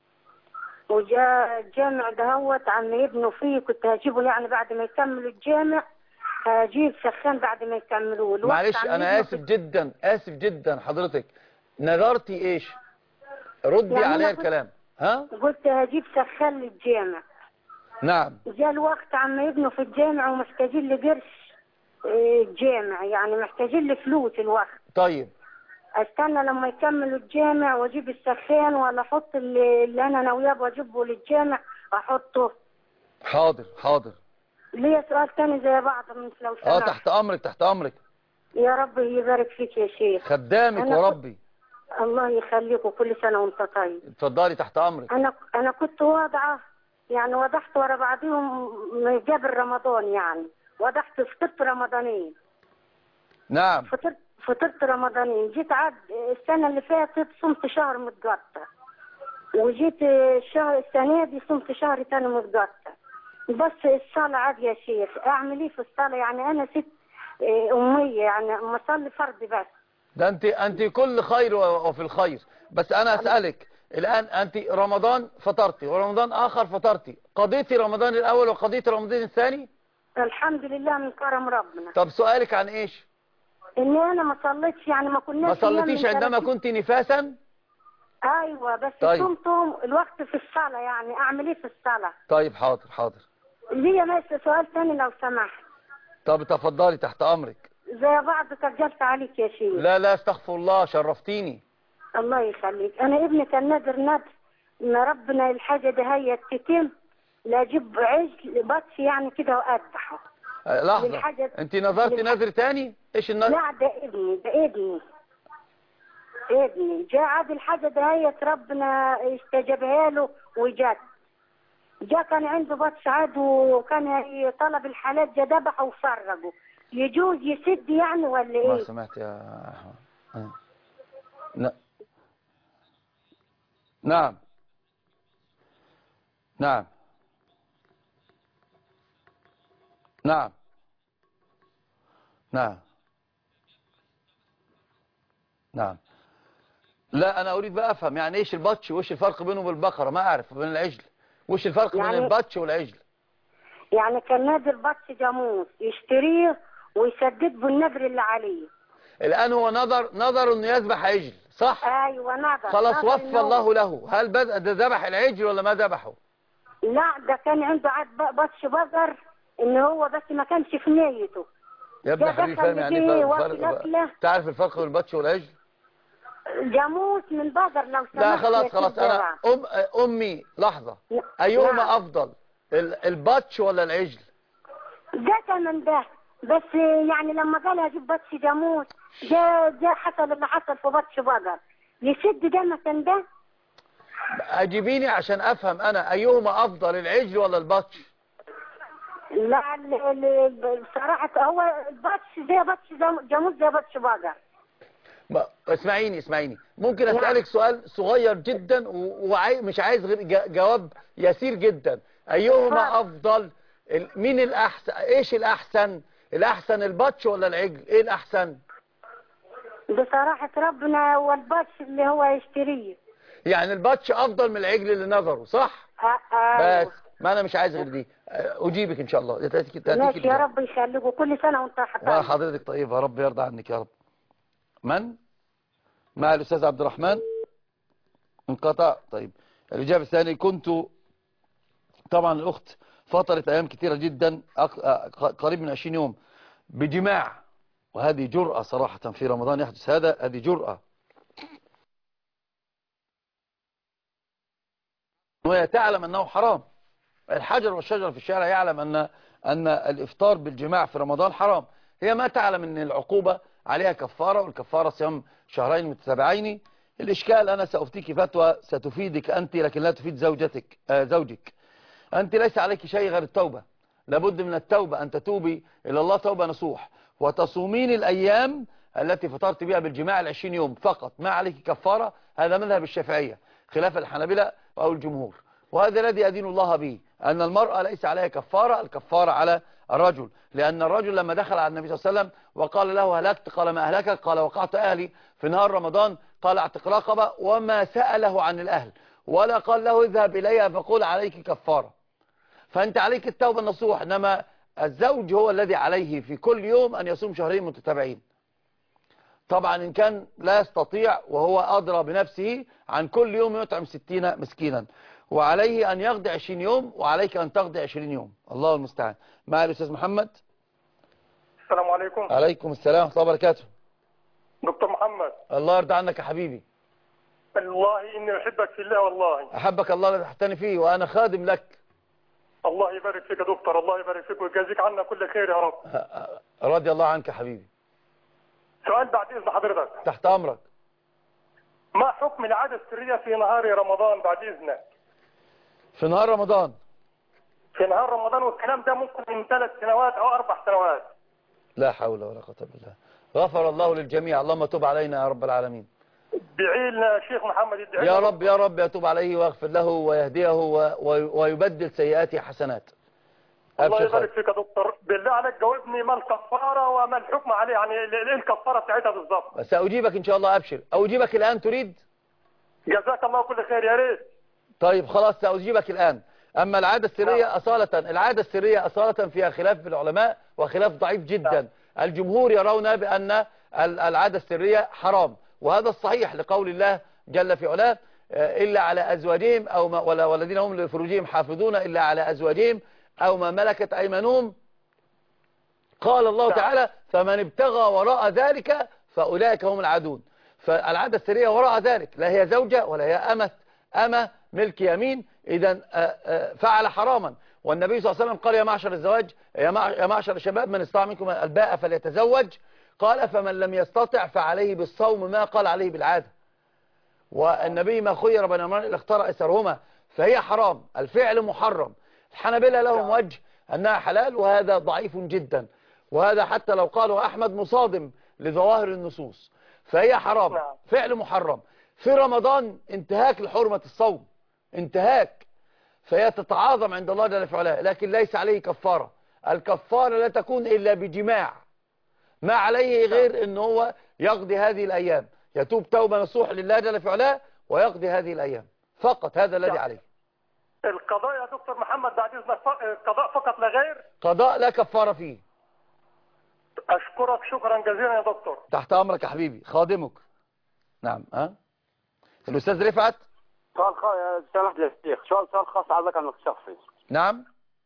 وجاء الجامع دهوت عم يبنوا فيه، كنت هجيبه يعني بعد ما يكملوا الجامع، هجيب سخان بعد ما يكملوه. معلش أنا آسف جدا، آسف جدا حضرتك، نذرتي إيش؟ ردي يعني عليا الكلام. ها؟ قلت هجيب سخان للجامع. نعم. جاء الوقت عم يبنوا في الجامع ومحتاجين لقرش الجامع، يعني محتاجين لفلوس الوقت. طيب استنى لما يكملوا الجامع واجيب السخان، ولا احط اللي انا ناوياه واجيبه للجامع احطه؟ حاضر حاضر. ليا سؤال تاني زي بعض لو سمحت. تحت امرك تحت امرك. يا رب يبارك فيك يا شيخ. خدامك وربي. الله يخليك، وكل سنه وانت طيب. اتفضلي تحت امرك. انا كنت واضعه، يعني وضحت ورا بعضهم قبل رمضان، يعني وضحت فطرت رمضانين. نعم. فطرت رمضانين، جيت عاد السنة اللي فاتت صمت شهر متقطع، وجيت السنة دي صمت شهر تاني متقطع. بس الصلاة عاد يا شيخ اعمل ايه في الصلاة؟ يعني انا ست امية، يعني مصلي فرض بس. ده انت كل خير وفي الخير. بس انا اسألك الان، انت رمضان فطرتي ورمضان اخر فطرتي، قضيتي رمضان الاول وقضيتي رمضان الثاني؟ الحمد لله من كرم ربنا. طب سؤالك عن ايش؟ ان انا ما صليتش، يعني ما كناش. ما صليتيش عندما كنت نفاسا؟ ايوه بس طيب. صمتم الوقت في الصلاه، يعني اعمل ايه في الصلاه؟ طيب حاضر حاضر. ليا بس سؤال ثاني لو سمحت. طب تفضلي تحت امرك. زي بعض سجلت عليك يا شيخ. لا استغفر الله، شرفتيني. الله يخليك. انا ابني كان نادر ان ربنا الحاجه دي هي تتم، لا اجيب عجل بطش يعني كده واذبحه. لحظه، انت نظرتي نذر تاني؟ ايش النذر؟ لا ده ابني جاء عاد الحاجه دهيت ربنا استجابها له وجات. جاء كان عنده بطش عاد، وكان طلب الحالات جا ذبحه وفرجه. يجوز يسد يعني ولا ايه؟ ما سمعت يا احمد. نعم نعم نعم نعم نعم. لا انا اريد بقى افهم يعني ايش البطش وايش الفرق بينه وبين البقره، ما اعرف بين العجل وايش الفرق يعني بين البطش والعجل. يعني كان نادر بطش جاموس يشتريه ويسدد بالنذر اللي عليه. الان هو نظر انه يذبح عجل، صح؟ ايوه نظر. خلاص وفى الله له. هل بدأ ده ذبح العجل ولا ما ذبحه؟ لا ده كان عنده عاد بطش بقر، ان هو بس ما كانش في نيته. يا ابني حبيبي فاهم يعني ايه؟ تعرف الفرق بين البطش والعجل؟ جاموس من بقر لو سمحت. لا خلاص انا امي لحظه، ايهما افضل، البطش ولا العجل؟ ده كمان ده، بس يعني لما قال هجيب بطش جاموس ده حصل اللي حصل في بطش بقر، يسد ده مثلا ده. اجيبيني عشان افهم انا ايهما افضل، العجل ولا البطش؟ لا بصراحه هو البطش زي بطش جاموس زي بطش بقر. اسمعيني ممكن اسالك سؤال صغير جدا ومش عايز غير جواب يسير جدا. ايهما افضل؟ مين الاحسن؟ ايش الاحسن البطش ولا العجل؟ ايه الاحسن؟ بصراحه ربنا هو البطش اللي هو يشتريه. يعني البطش افضل من العجل اللي نظره، صح؟ بس ما انا مش عايز غير دي. اجيبك ان شاء الله. ماشي يا رب يخليك، وكل سنه وانت طيب. وحضرتك طيب، يا رب يرضى عنك يا رب. من مع الاستاذ عبد الرحمن؟ انقطع. طيب الاجابه الثانيه، كنت طبعا الاخت فترة أيام كثيرة جدا قريب من 20 يوم بجماع، وهذه جرأة صراحة في رمضان يحدث هذا، هذه جرأة. وهي تعلم أنه حرام. الحجر والشجر في الشارع يعلم أن الإفطار بالجماع في رمضان حرام. هي ما تعلم أن العقوبة عليها كفارة، والكفارة صيام شهرين متتابعين. الإشكال أنا سأفتيك فتوى ستفيدك أنت لكن لا تفيد زوجك. أنت ليس عليك شيء غير التوبة. لابد من التوبة، أن تتوبي إلى الله توبة نصوح، وتصومين الأيام التي فطرت بها بالجماع 20 يوم فقط، ما عليك كفارة. هذا مذهب الشافعية خلاف الحنابلة أو الجمهور، وهذا الذي أدين الله به، أن المرأة ليس عليها كفارة، الكفارة على الرجل. لأن الرجل لما دخل على النبي صلى الله عليه وسلم وقال له هلكت، قال ما أهلكك؟ قال وقعت أهلي في نهار رمضان، قال اعتق رقبة، وما سأله عن الأهل ولا قال له اذهب إليها فقل عليك كفارة. فأنت عليك التوبة النصوح، إنما الزوج هو الذي عليه في كل يوم أن يصوم شهرين متتابعين. طبعا إن كان لا يستطيع وهو أدرى بنفسه، عن كل يوم يطعم 60 مسكينا، وعليه أن يقضي 20 يوم، وعليك أن تقضي 20 يوم. الله المستعان. مع الأستاذ محمد. السلام عليكم. عليكم السلام ورحمة الله وبركاته. دكتور محمد. الله يرضى عنك يا حبيبي. والله إني أحبك في الله. والله أحبك الله الذي تحتني فيه، وأنا خادم لك. الله يبارك فيك يا دكتور، الله يبارك فيك ويجازيك عنا كل خير يا رب. رضي الله عنك يا حبيبي. سؤال بعد إذن حضرتك. تحت أمرك. ما حكم العادة السرية في نهار رمضان بعد إذنك؟ في نهار رمضان. في نهار رمضان، والكلام ده ممكن من 3 سنوات أو 4 سنوات. لا حول ولا قوة إلا بالله. غفر الله للجميع، اللهم تب علينا يا رب العالمين. ادعي لنا يا شيخ محمد، ادعي يا رب يا رب يتوب عليه ويغفر له ويهديه ويبدل سيئاته حسنات. الله يبارك فيك يا دكتور. بالله عليك جاوبني، ما الكفارة وما الحكم عليه؟ يعني ايه الكفارة بتاعتها بالظبط؟ سأجيبك إن شاء الله. أبشر. أجيبك الآن تريد؟ جزاك الله كل خير، يا ريت. طيب خلاص سأجيبك الآن. أما العادة السرية أصالة، العادة السرية أصالة فيها خلاف في العلماء وخلاف ضعيف جدا. الجمهور يرون بأن العادة السرية حرام، وهذا الصحيح لقول الله جل في علاه إلا على أزواجهم والذين هم لفروجهم حافظون إلا على أزواجهم أو ما ملكت أيمانهم. قال الله تعالى فمن ابتغى وراء ذلك فأولئك هم العادون. فالعادة السرية وراء ذلك، لا هي زوجة ولا هي أمة ملك يمين، إذا فعل حراما. والنبي صلى الله عليه وسلم قال يا معشر الزواج، يا معشر الشباب من استطاع منكم الباء فليتزوج. قال فمن لم يستطع فعليه بالصوم، ما قال عليه بالعادة. والنبي ما خير بين امرين الا اختار ايسرهما، فهي حرام، الفعل محرم. الحنابلة لهم وجه أنها حلال، وهذا ضعيف جدا، وهذا حتى لو قالوا أحمد مصادم لظواهر النصوص. فهي حرام، فعل محرم في رمضان، انتهاك لحرمة الصوم، انتهاك، فهي تتعاظم عند الله جل في علاه، لكن ليس عليه كفارة. الكفارة لا تكون إلا بجماع، ما عليه غير أنه هو يقضي هذه الأيام، يتوب توبة نصوح لله جل في علاه ويقضي هذه الأيام فقط، هذا الذي عليه. القضاء يا دكتور محمد بعد إذنك قضاء فقط لا غير؟ قضاء لا كفارة فيه. أشكرك شكرا جزيلا يا دكتور. تحت أمرك يا حبيبي، خادمك. نعم. الأستاذ رفعت. سؤال سمحت يا شيخ، سؤال خاص عايزك عن الشخصي. نعم.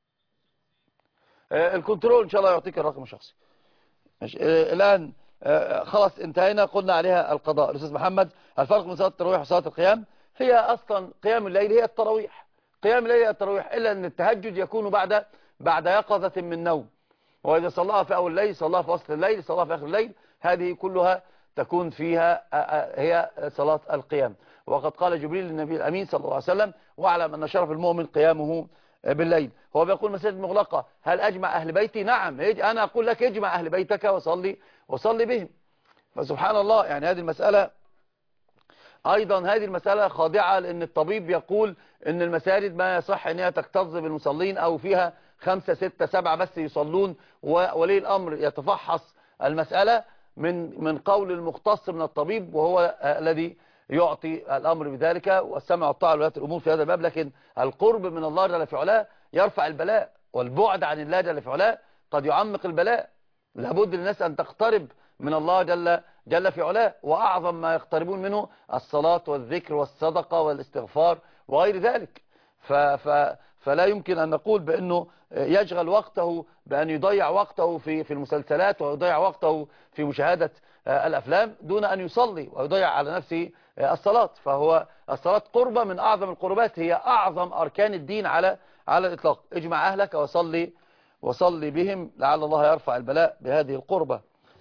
الكنترول إن شاء الله يعطيك الرقم الشخصي. الآن خلاص انتهينا، قلنا عليها القضاء. الأستاذ محمد، الفرق بين صلاة التراويح وصلاة القيام؟ هي أصلا قيام الليل هي التراويح، قيام الليل هي التراويح، إلا أن التهجد يكون بعد يقظة من نوم، وإذا صلاها في أول الليل، صلاها في وسط الليل، صلاها في آخر الليل، هذه كلها تكون فيها هي صلاة القيام. وقد قال جبريل للنبي الأمين صلى الله عليه وسلم واعلم أن شرف المؤمن قيامه بالليل. هو بيقول مساجد مغلقة، هل أجمع أهل بيتي؟ نعم، أنا أقول لك اجمع أهل بيتك وصلي بهم. فسبحان الله، يعني هذه المسألة أيضا هذه المسألة خاضعة، لأن الطبيب يقول أن المساجد ما يصح أنها تكتظ بالمصلين أو فيها 5 6 7 بس يصلون، وولي الأمر يتفحص المسألة من قول المختص من الطبيب، وهو الذي يعطي الأمر بذلك، والسمع والطاعة لولاة الأمور في هذا الباب. لكن القرب من الله جل في علاه يرفع البلاء، والبعد عن الله جل في علاه قد يعمق البلاء. لابد للناس أن تقترب من الله جل في علاه، وأعظم ما يقتربون منه الصلاة والذكر والصدقة والاستغفار وغير ذلك. فلا يمكن أن نقول بأنه يشغل وقته بأن يضيع وقته في المسلسلات ويضيع وقته في مشاهدة الأفلام دون أن يصلي ويضيع على نفسه الصلاة. فهو الصلاة قربة من أعظم القربات، هي أعظم أركان الدين على الإطلاق. اجمع أهلك وصلي بهم لعل الله يرفع البلاء بهذه القربة.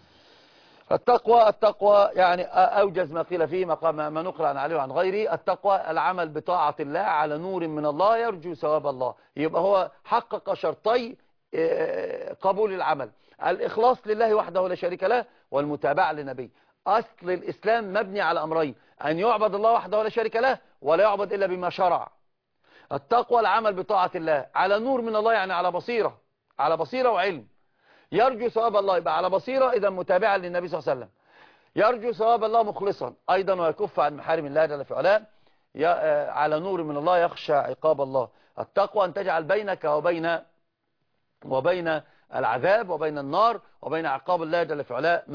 التقوى يعني أوجز ما قيل فيه ما نقل عن علي وعن غيره. التقوى العمل بطاعة الله على نور من الله يرجو ثواب الله. يبقى هو حقق شرطي قبول العمل: الإخلاص لله وحده لا شريك له، والمتابعة للنبي. أصل الإسلام مبني على أمرين: أن يعبد الله وحده لا شريك له، ولا يعبد إلا بما شرع. التقوى العمل بطاعة الله على نور من الله، يعني على بصيرة وعلم. يرجو ثواب الله، يبقى على بصيرة إذا متابعا للنبي صلى الله عليه وسلم. يرجو ثواب الله مخلصا أيضا، ويكف عن محارم الله جل في علاه. على نور من الله يخشى عقاب الله. التقوى أن تجعل بينك وبين العذاب وبين النار وبين عقاب الله جل في علاه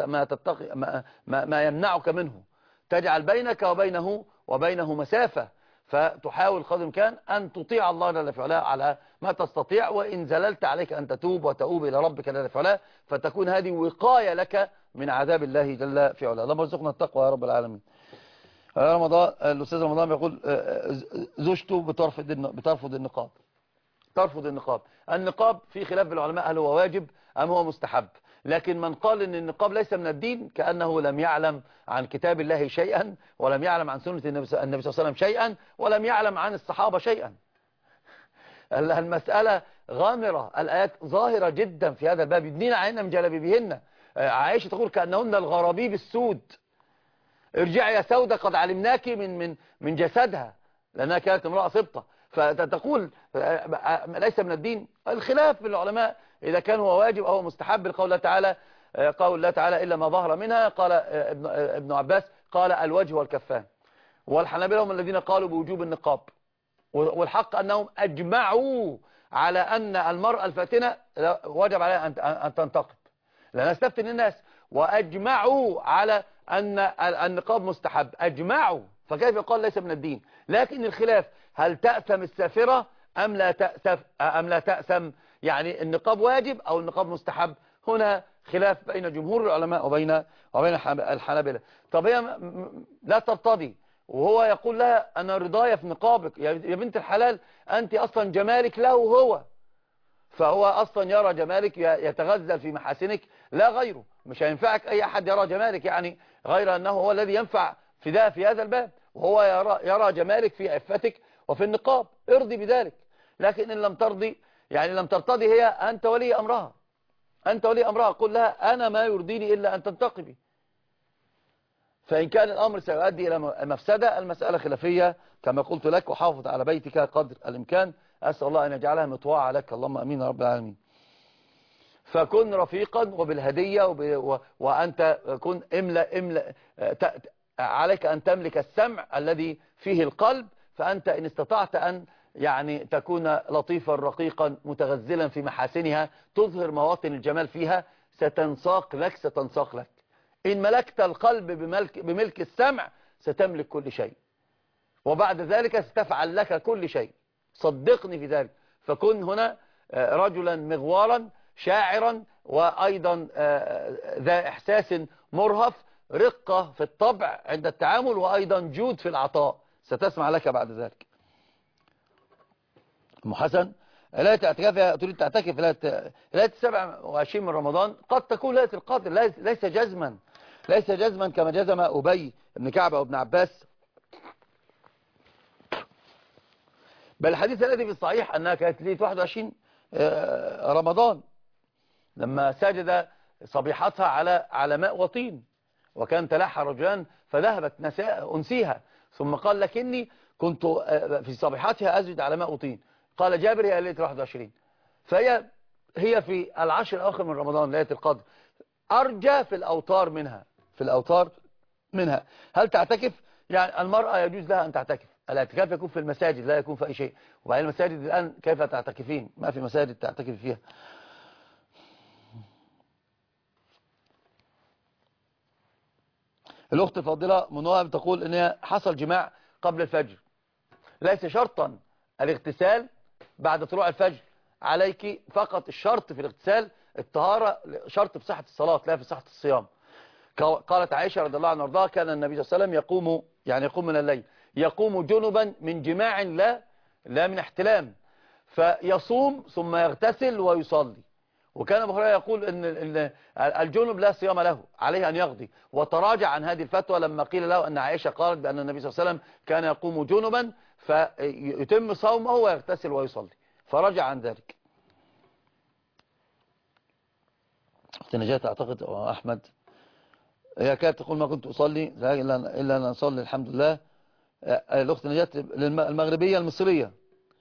ما يمنعك منه. تجعل بينك وبينه مسافة، فتحاول قدر الإمكان أن تطيع الله جل في علاه على ما تستطيع، وإن زللت عليك أن تتوب إلى ربك جل في علاه، فتكون هذه وقاية لك من عذاب الله جل في علاه. اللهم ارزقنا التقوى يا رب العالمين. رمضان، الأستاذ رمضان يقول زوجته بترفض النقاب. ترفض النقاب. النقاب في خلاف بالعلماء هل هو واجب أم هو مستحب، لكن من قال ان النقاب ليس من الدين كأنه لم يعلم عن كتاب الله شيئا، ولم يعلم عن سنة النبي صلى الله عليه وسلم شيئا، ولم يعلم عن الصحابة شيئا. المسألة غامرة، الآيات ظاهرة جدا في هذا الباب. يدنين علينا من جلابيبهن. عائشة تقول كأنهن الغرابيب السود. ارجعي يا سودة قد علمناك من جسدها، لأنها كانت امرأة سبطة. فتقول ليس من الدين. الخلاف بالعلماء إذا كان هو واجب أو مستحب. قول الله تعالى إلا ما ظهر منها. قال ابن عباس قال الوجه والكفان. والحنابلة هم الذين قالوا بوجوب النقاب. والحق أنهم أجمعوا على أن المرأة الفاتنة وجب عليها أن تنتقب، لأنها استفتن الناس. وأجمعوا على أن النقاب مستحب، أجمعوا. فكيف يقال ليس من الدين؟ لكن الخلاف هل تأثم السافرة أم لا تأثم؟ يعني النقاب واجب أو النقاب مستحب. هنا خلاف بين جمهور العلماء وبين الحنابلة. طب هي لا ترتضي، وهو يقول لها أنا رضايا في نقابك يا بنت الحلال، أنت أصلا جمالك له هو، فهو أصلا يرى جمالك يتغزل في محاسنك لا غيره. مش هينفعك أي أحد يرى جمالك، يعني غير أنه هو الذي ينفع في هذا الباب، وهو يرى جمالك في عفتك وفي النقاب. ارضي بذلك. لكن إن لم ترضي، يعني لم ترتضي، هي أنت ولي أمرها. قل لها أنا ما يرضيني إلا أن تنتقبي. فإن كان الأمر سيؤدي إلى مفسدة، المسألة خلافية كما قلت لك. وحافظ على بيتك قدر الإمكان. أسأل الله أن يجعلها مطواعة لك، اللهم أمين يا رب العالمين. فكن رفيقا وبالهدية وأنت كن عليك أن تملك السمع الذي فيه القلب. فأنت إن استطعت أن يعني تكون لطيفا رقيقا متغزلا في محاسنها، تظهر مواطن الجمال فيها، ستنساق لك. إن ملكت القلب بملك السمع ستملك كل شيء، وبعد ذلك ستفعل لك كل شيء، صدقني في ذلك. فكن هنا رجلا مغوارا شاعرا، وأيضا ذا إحساس مرهف، رقة في الطبع عند التعامل، وأيضا جود في العطاء، ستسمع لك بعد ذلك. أم حسن، ليلة اعتكاف تريد تعتكف ليلة 27 من رمضان، قد تكون ليلة القدر، ليس جزما كما جزم أبي بن كعب أو ابن عباس، بل الحديث الذي في الصحيح أنها كانت ليلة 21 رمضان لما سجد صبيحتها على ماء وطين، وكان تلاحى رجلان فذهبت أنسيها، ثم قال لكني كنت في صبيحتها أسجد على ماء وطين. قال جابر هي ليلة 21، فهي في العشر الأواخر من رمضان ليلة القدر، أرجى في الأوتار منها. هل تعتكف؟ يعني المرأة يجوز لها أن تعتكف. الاعتكاف يكون في المساجد، لا يكون في أي شيء. وبعدين المساجد الآن كيف تعتكفين؟ ما في مساجد تعتكف فيها. الأخت الفاضلة منوها بتقول إن حصل جماع قبل الفجر، ليس شرطا الاغتسال بعد طلوع الفجر عليك فقط الشرط في الاغتسال الطهارة، شرط في صحة الصلاة لا في صحة الصيام. قالت عائشة رضي الله عنها وارضاها كان النبي صلى الله عليه وسلم يقوم من الليل، يقوم جنبا من جماع لا من احتلام، فيصوم ثم يغتسل ويصلي. وكان أبو هريرة يقول إن الجنب لا صيام له، عليه أن يقضي، وتراجع عن هذه الفتوى لما قيل له أن عائشة قالت بأن النبي صلى الله عليه وسلم كان يقوم جنبا فيتم صومه ويغتسل ويصلي، فرجع عن ذلك. أخت نجاة أعتقد أحمد هي كانت تقول ما كنت أصلي إلا أن أصلي الحمد لله. الأخت نجاة المغربية المصرية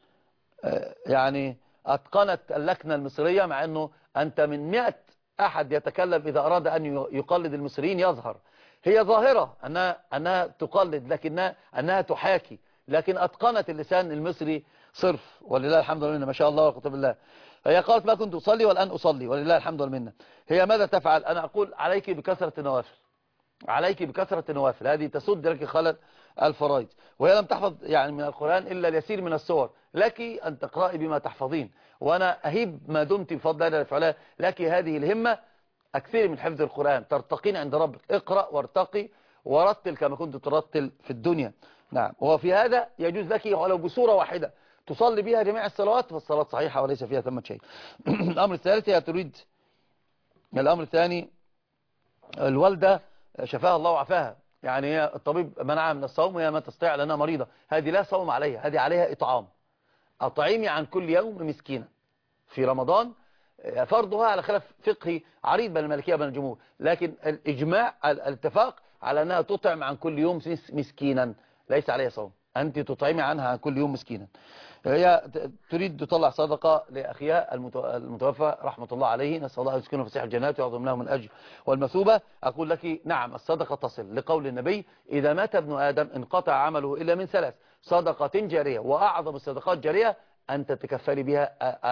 يعني أتقنت اللكنة المصرية، مع أنه أنت من 100 أحد يتكلم إذا أراد أن يقلد المصريين يظهر. هي ظاهرة أنها تقلد لكنها أنها تحاكي، لكن أتقنت اللسان المصري صرف ولله الحمد والمنة ما شاء الله وقت بالله. هي قالت ما كنت أصلي والآن أصلي ولله الحمد والمنة. هي ماذا تفعل؟ أنا أقول عليك بكثرة النوافل، عليك بكثرة النوافل، هذه تسد لك خلل الفرائض. وهي لم تحفظ يعني من القرآن إلا اليسير من السور، لك أن تقرأي بما تحفظين، وأنا أهيب ما دمت بفضل الله الفعلاء لك هذه الهمة. أكثر من حفظ القرآن ترتقين عند ربك، اقرأ وارتقي ورتل كما كنت ترتل في الدنيا. نعم، وفي هذا يجوز لك ولو بصورة واحدة تصلي بها جميع الصلوات، فالصلاة صحيحة وليس فيها ثمة شيء. الأمر الثالث هي تريد، الأمر الثاني الوالدة شفاها الله وعافاها، يعني هي الطبيب منعها من الصوم وهي ما تستطيع لأنها مريضة، هذه لا صوم عليها، هذه عليها إطعام. أطعمي عن كل يوم مسكينا في رمضان، فرضها على خلاف فقهي عريض بين المالكية وبين الجمهور، لكن الإجماع الاتفاق على أنها تطعم عن كل يوم مسكينا، ليس عليها صوم، أنت تطعمي عنها عن كل يوم مسكينا. هي تريد تطلع صدقة لأخيها المتوفى رحمة الله عليه، نسأل الله يسكنه في فسيح الجنات ويعظم له من الأجر والمثوبة. أقول لك نعم الصدقة تصل، لقول النبي إذا مات ابن آدم انقطع عمله إلا من ثلاث: صدقة جارية، وأعظم الصدقات جارية أن تتكفلي بها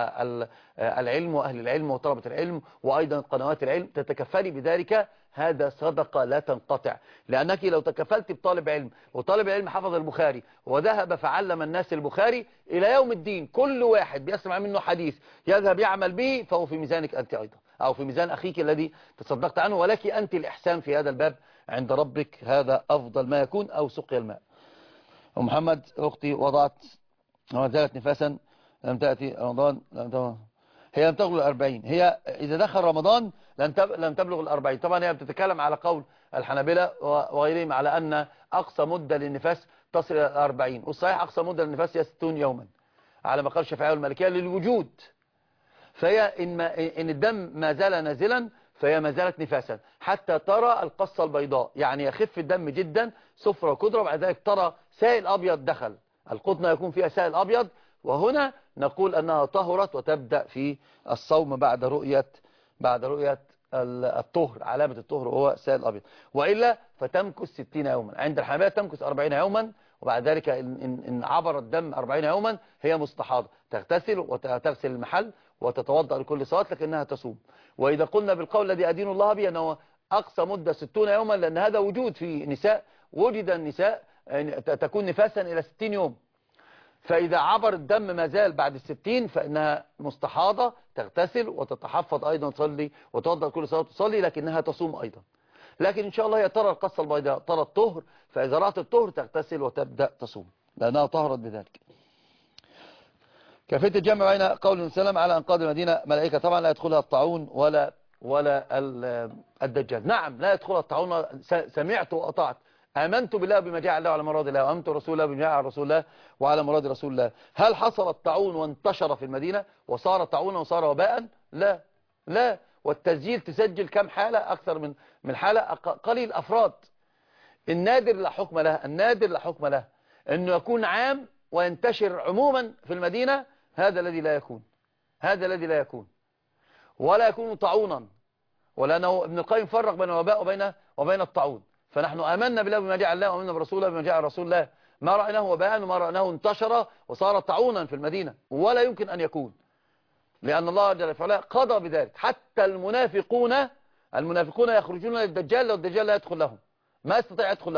العلم وأهل العلم وطلبة العلم وأيضا قنوات العلم، تتكفلي بذلك، هذا صدقة لا تنقطع. لأنك لو تكفلت بطالب علم وطالب العلم حفظ البخاري وذهب فعلم الناس البخاري إلى يوم الدين، كل واحد بيسمع منه حديث يذهب يعمل به، فهو في ميزانك أنت أيضا، أو في ميزان أخيك الذي تصدقت عنه، ولك أنت الإحسان في هذا الباب عند ربك، هذا أفضل ما يكون، أو سقي الماء. ومحمد أختي وضعت وزالت نفاسا لم تأتي رمضان، هي لم تبلغ 40، هي إذا دخل رمضان لم تبلغ 40. طبعا هي بتتكلم على قول الحنابلة وغيرهم على أن أقصى مدة للنفاس تصل إلى 40، والصحيح أقصى مدة للنفاس هي 60 يوما على ما قال الشافعية والمالكية للوجود. فهي إن الدم ما زال نازلا فهي ما زالت نفاسا حتى ترى القصة البيضاء، يعني يخف الدم جدا صفرة وكدرة، وبعد ذلك ترى سائل أبيض دخل، القطنة يكون فيها سائل أبيض، وهنا نقول أنها طهرت وتبدأ في الصوم بعد رؤية الطهر، علامة الطهر وهو سائل الأبيض، وإلا فتمكث 60 يوما. عند الحنابلة تمكث 40 يوما، وبعد ذلك إن عبر الدم 40 يوما هي مستحاضة، تغتسل وتغسل المحل وتتوضأ لكل صلاة لكنها تصوم. وإذا قلنا بالقول الذي أدين الله به أنه أقصى مدة 60 يوما، لأن هذا وجود في نساء، وجد النساء تكون نفاسا إلى 60 يوم، فإذا عبر الدم ما زال بعد 60 فإنها مستحاضة، تغتسل وتتحفظ أيضا، تصلي وتوضأ كل صلاة تصلي، لكنها تصوم أيضا. لكن إن شاء الله هي ترى القصة البيضاء، ترى الطهر، فإذا رأت الطهر تغتسل وتبدأ تصوم لأنها طهرت بذلك. كيفية الجمع بين قول وسلم على أنقاض المدينة ملائكة؟ طبعا لا يدخلها الطاعون ولا الدجال. نعم لا يدخلها الطاعون، سمعت وأطعت، آمنت بالله بما جاء الله على مراد الله، وآمنت رسول الله بما جاء على رسول الله وعلى مراد رسول الله. هل حصل الطاعون وانتشر في المدينة وصار طاعونا وصار وباء؟ لا. والتسجيل تسجل كم حالة؟ أكثر من حالة، قليل أفراد. النادر لا حكم له، أنه يكون عام وينتشر عموما في المدينة، هذا الذي لا يكون ولا يكون طاعونا، ولأنه ابن القيم فرق بين الوباء وبين الطاعون. فنحن آمنا بالله بما جاء الله وآمنا برسوله بما جاء رسول الله، ما رأيناه وباء وما رأيناه انتشر وصار طاعونا في المدينة، ولا يمكن أن يكون، لأن الله جل وعلا قضى بذلك. حتى المنافقون يخرجون للدجال، لو الدجال لا يدخل لهم، ما يستطيع يدخل لهم،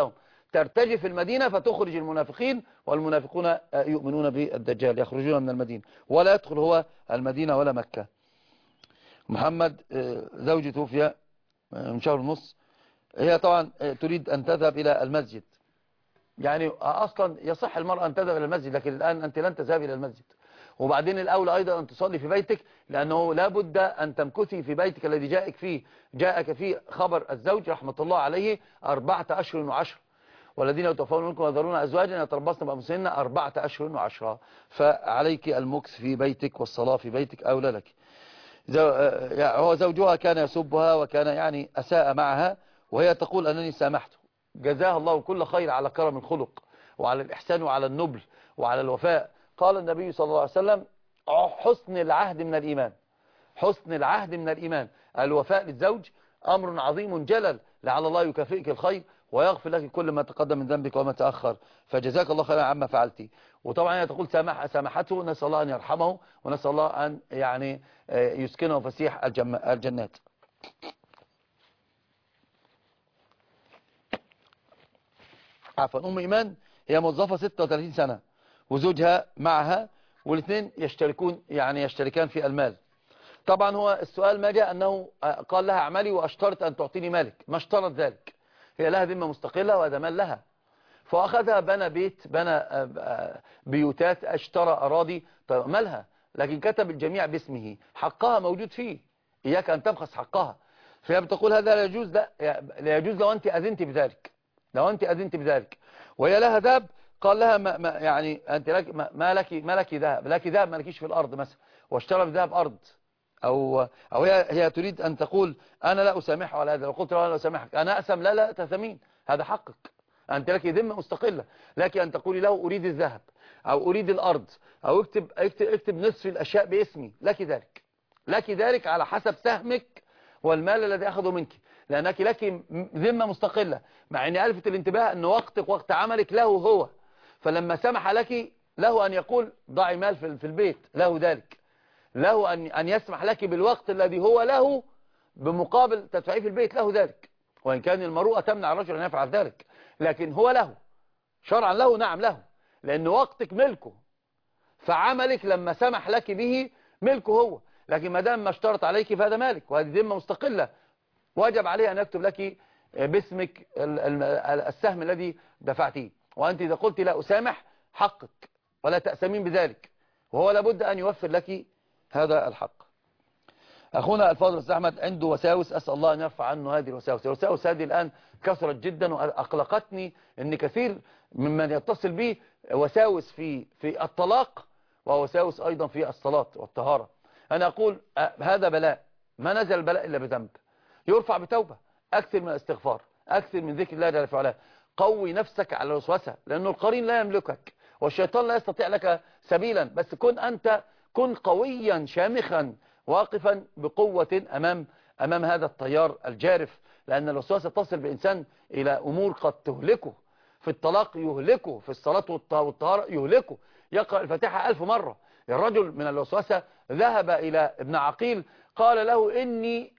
ترتجف المدينة فتخرج المنافقين، والمنافقون يؤمنون بالدجال يخرجون من المدينة، ولا يدخل هو المدينة ولا مكة. محمد زوجي توفي من شهر ونص، هي طبعا تريد أن تذهب إلى المسجد. يعني أصلا يصح المرأة أن تذهب إلى المسجد، لكن الآن أنت لن تذهب إلى المسجد. وبعدين الأولى أيضا أن تصلي في بيتك، لأنه لا بد أن تمكثي في بيتك الذي جاءك فيه خبر الزوج رحمة الله عليه 4 أشهر و10، والذين يتوفون منكم ويذرون أزواجا يتربصن بأنفسهن 4 أشهر و10. فعليك المكث في بيتك والصلاة في بيتك أولى لك. هو زوجها كان يسبها وكان يعني أساء معها، وهي تقول أنني سامحته. جزاها الله كل خير على كرم الخلق وعلى الإحسان وعلى النبل وعلى الوفاء. قال النبي صلى الله عليه وسلم: حسن العهد من الإيمان. حسن العهد من الإيمان. الوفاء للزوج أمر عظيم جلل، لعل الله يكافئك الخير ويغفر لك كل ما تقدم من ذنبك وما تأخر، فجزاك الله خيرا عما فعلتي. وطبعا هي تقول سامحته، نسأل الله أن يرحمه، ونسأل الله أن يعني يسكنه فسيح الجنات. عفوا. أم إيمان هي موظفة 36 سنة وزوجها معها، والاثنين يشتركان في المال. طبعا هو السؤال ما جاء أنه قال لها اعملي وأشترط أن تعطيني مالك، ما اشترط ذلك. هي لها ذمة مستقلة وهذا مال لها، فأخذها بنى بيت، بنى بيوتات، اشترى أراضي، مالها، لكن كتب الجميع باسمه، حقها موجود فيه، إياك أن تبخس حقها. فهي بتقول هذا لا يجوز. لا يجوز لو أنت أذنت بذلك، لو أنت أذنت بذلك. وهي لها ذهب، قال لها يعني أنت ما لك ذهب، لك ذهب ما لكيش في الأرض مثلا، واشترى بذهب أرض، أو هي تريد أن تقول أنا لا أسامحه على هذا. لو قلت له أنا لا أسامحك أنا أسم، لا تثمين، هذا حقك، أنت لك ذمة مستقلة، لك أن تقولي له أريد الذهب أو أريد الأرض، أو اكتب نصف الأشياء باسمي، لك ذلك على حسب سهمك والمال الذي أخذه منك، لأنك لك ذمة مستقلة. مع أني ألفت الانتباه أن وقتك وقت عملك له هو، فلما سمح لك له أن يقول ضعي مال في البيت، له ذلك، له أن يسمح لك بالوقت الذي هو له بمقابل تدفعيه في البيت، له ذلك. وإن كان المروءة تمنع الرجل أن يفعل ذلك، لكن هو له شرعا، له نعم له، لأن وقتك ملكه، فعملك لما سمح لك به ملكه هو. لكن ما دام ما اشترط عليك فهذا مالك، وهذه ذمة مستقلة، واجب عليه أن يكتب لك باسمك السهم الذي دفعتيه. وأنت إذا قلت لا أسامح حقك ولا تأسمين بذلك، وهو لابد أن يوفر لك هذا الحق. أخونا الفاضل أستاذ أحمد عنده وساوس، أسأل الله أن يرفع عنه هذه الوساوس. الوساوس هذه الآن كثرت جدا وأقلقتني، أن كثير ممن يتصل بي وساوس في الطلاق، ووساوس أيضا في الصلاة والطهارة. أنا أقول هذا بلاء، ما نزل البلاء إلا بذنب، يرفع بتوبة، أكثر من الاستغفار، أكثر من ذكر الله جل وعلا، قوي نفسك على الوسوسة، لأنه القرين لا يملكك والشيطان لا يستطيع لك سبيلا، بس كن قويا شامخا واقفا بقوة أمام هذا التيار الجارف، لأن الوسوسة تصل بإنسان إلى أمور قد تهلكه. في الطلاق يهلكه، في الصلاة والطهارة يهلكه، يقرأ الفاتحة 1000 مرة. الرجل من الوسوسة ذهب إلى ابن عقيل قال له إني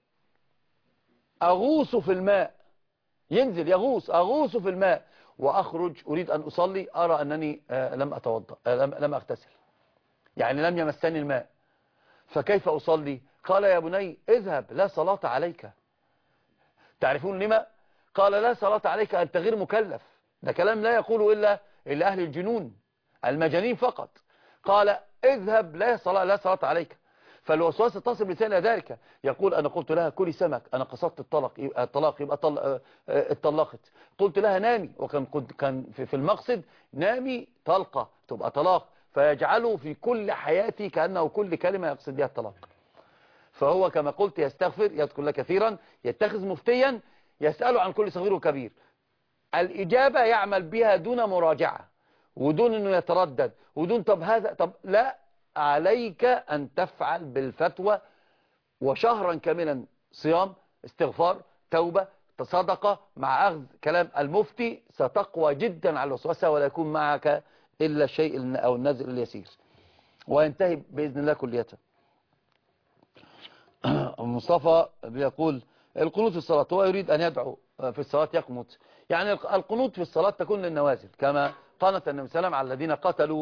أغوص في الماء، ينزل يغوص، أغوص في الماء وأخرج أريد أن أصلي أرى أنني لم أتوضأ، لم أغتسل، يعني لم يمسني الماء، فكيف أصلي؟ قال يا بني اذهب لا صلاة عليك. تعرفون لما؟ قال لا صلاة عليك، أنت غير مكلف. ده كلام لا يقوله إلا أهل الجنون، المجانين فقط. قال اذهب لا صلاة عليك. فالوسوسة تصل بلسان ذلك، يقول أنا قلت لها كلي سمك، أنا قصدت الطلاق يبقى اتطلقت. قلت لها نامي، كان في المقصد نامي طلقة تبقى طلاق، فيجعله في كل حياتي كأنه كل كلمة يقصد بها الطلاق. فهو كما قلت يستغفر، يذكر الله كثيرا، يتخذ مفتيا يسأله عن كل صغير وكبير، الإجابة يعمل بها دون مراجعة ودون أنه يتردد ودون طب لا، عليك أن تفعل بالفتوى، وشهرا كاملا صيام، استغفار، توبة، صدقة، مع أخذ كلام المفتي ستقوى جدا على الوسوسة، ولا يكون معك إلا الشيء أو النزل اليسير، وينتهي بإذن الله كليته. مصطفى بيقول القنوت في الصلاة، هو يريد أن يدعو في الصلاة يقنط. يعني القنوط في الصلاة تكون للنوازل، كما قنط النبي صلى الله عليه وسلم على الذين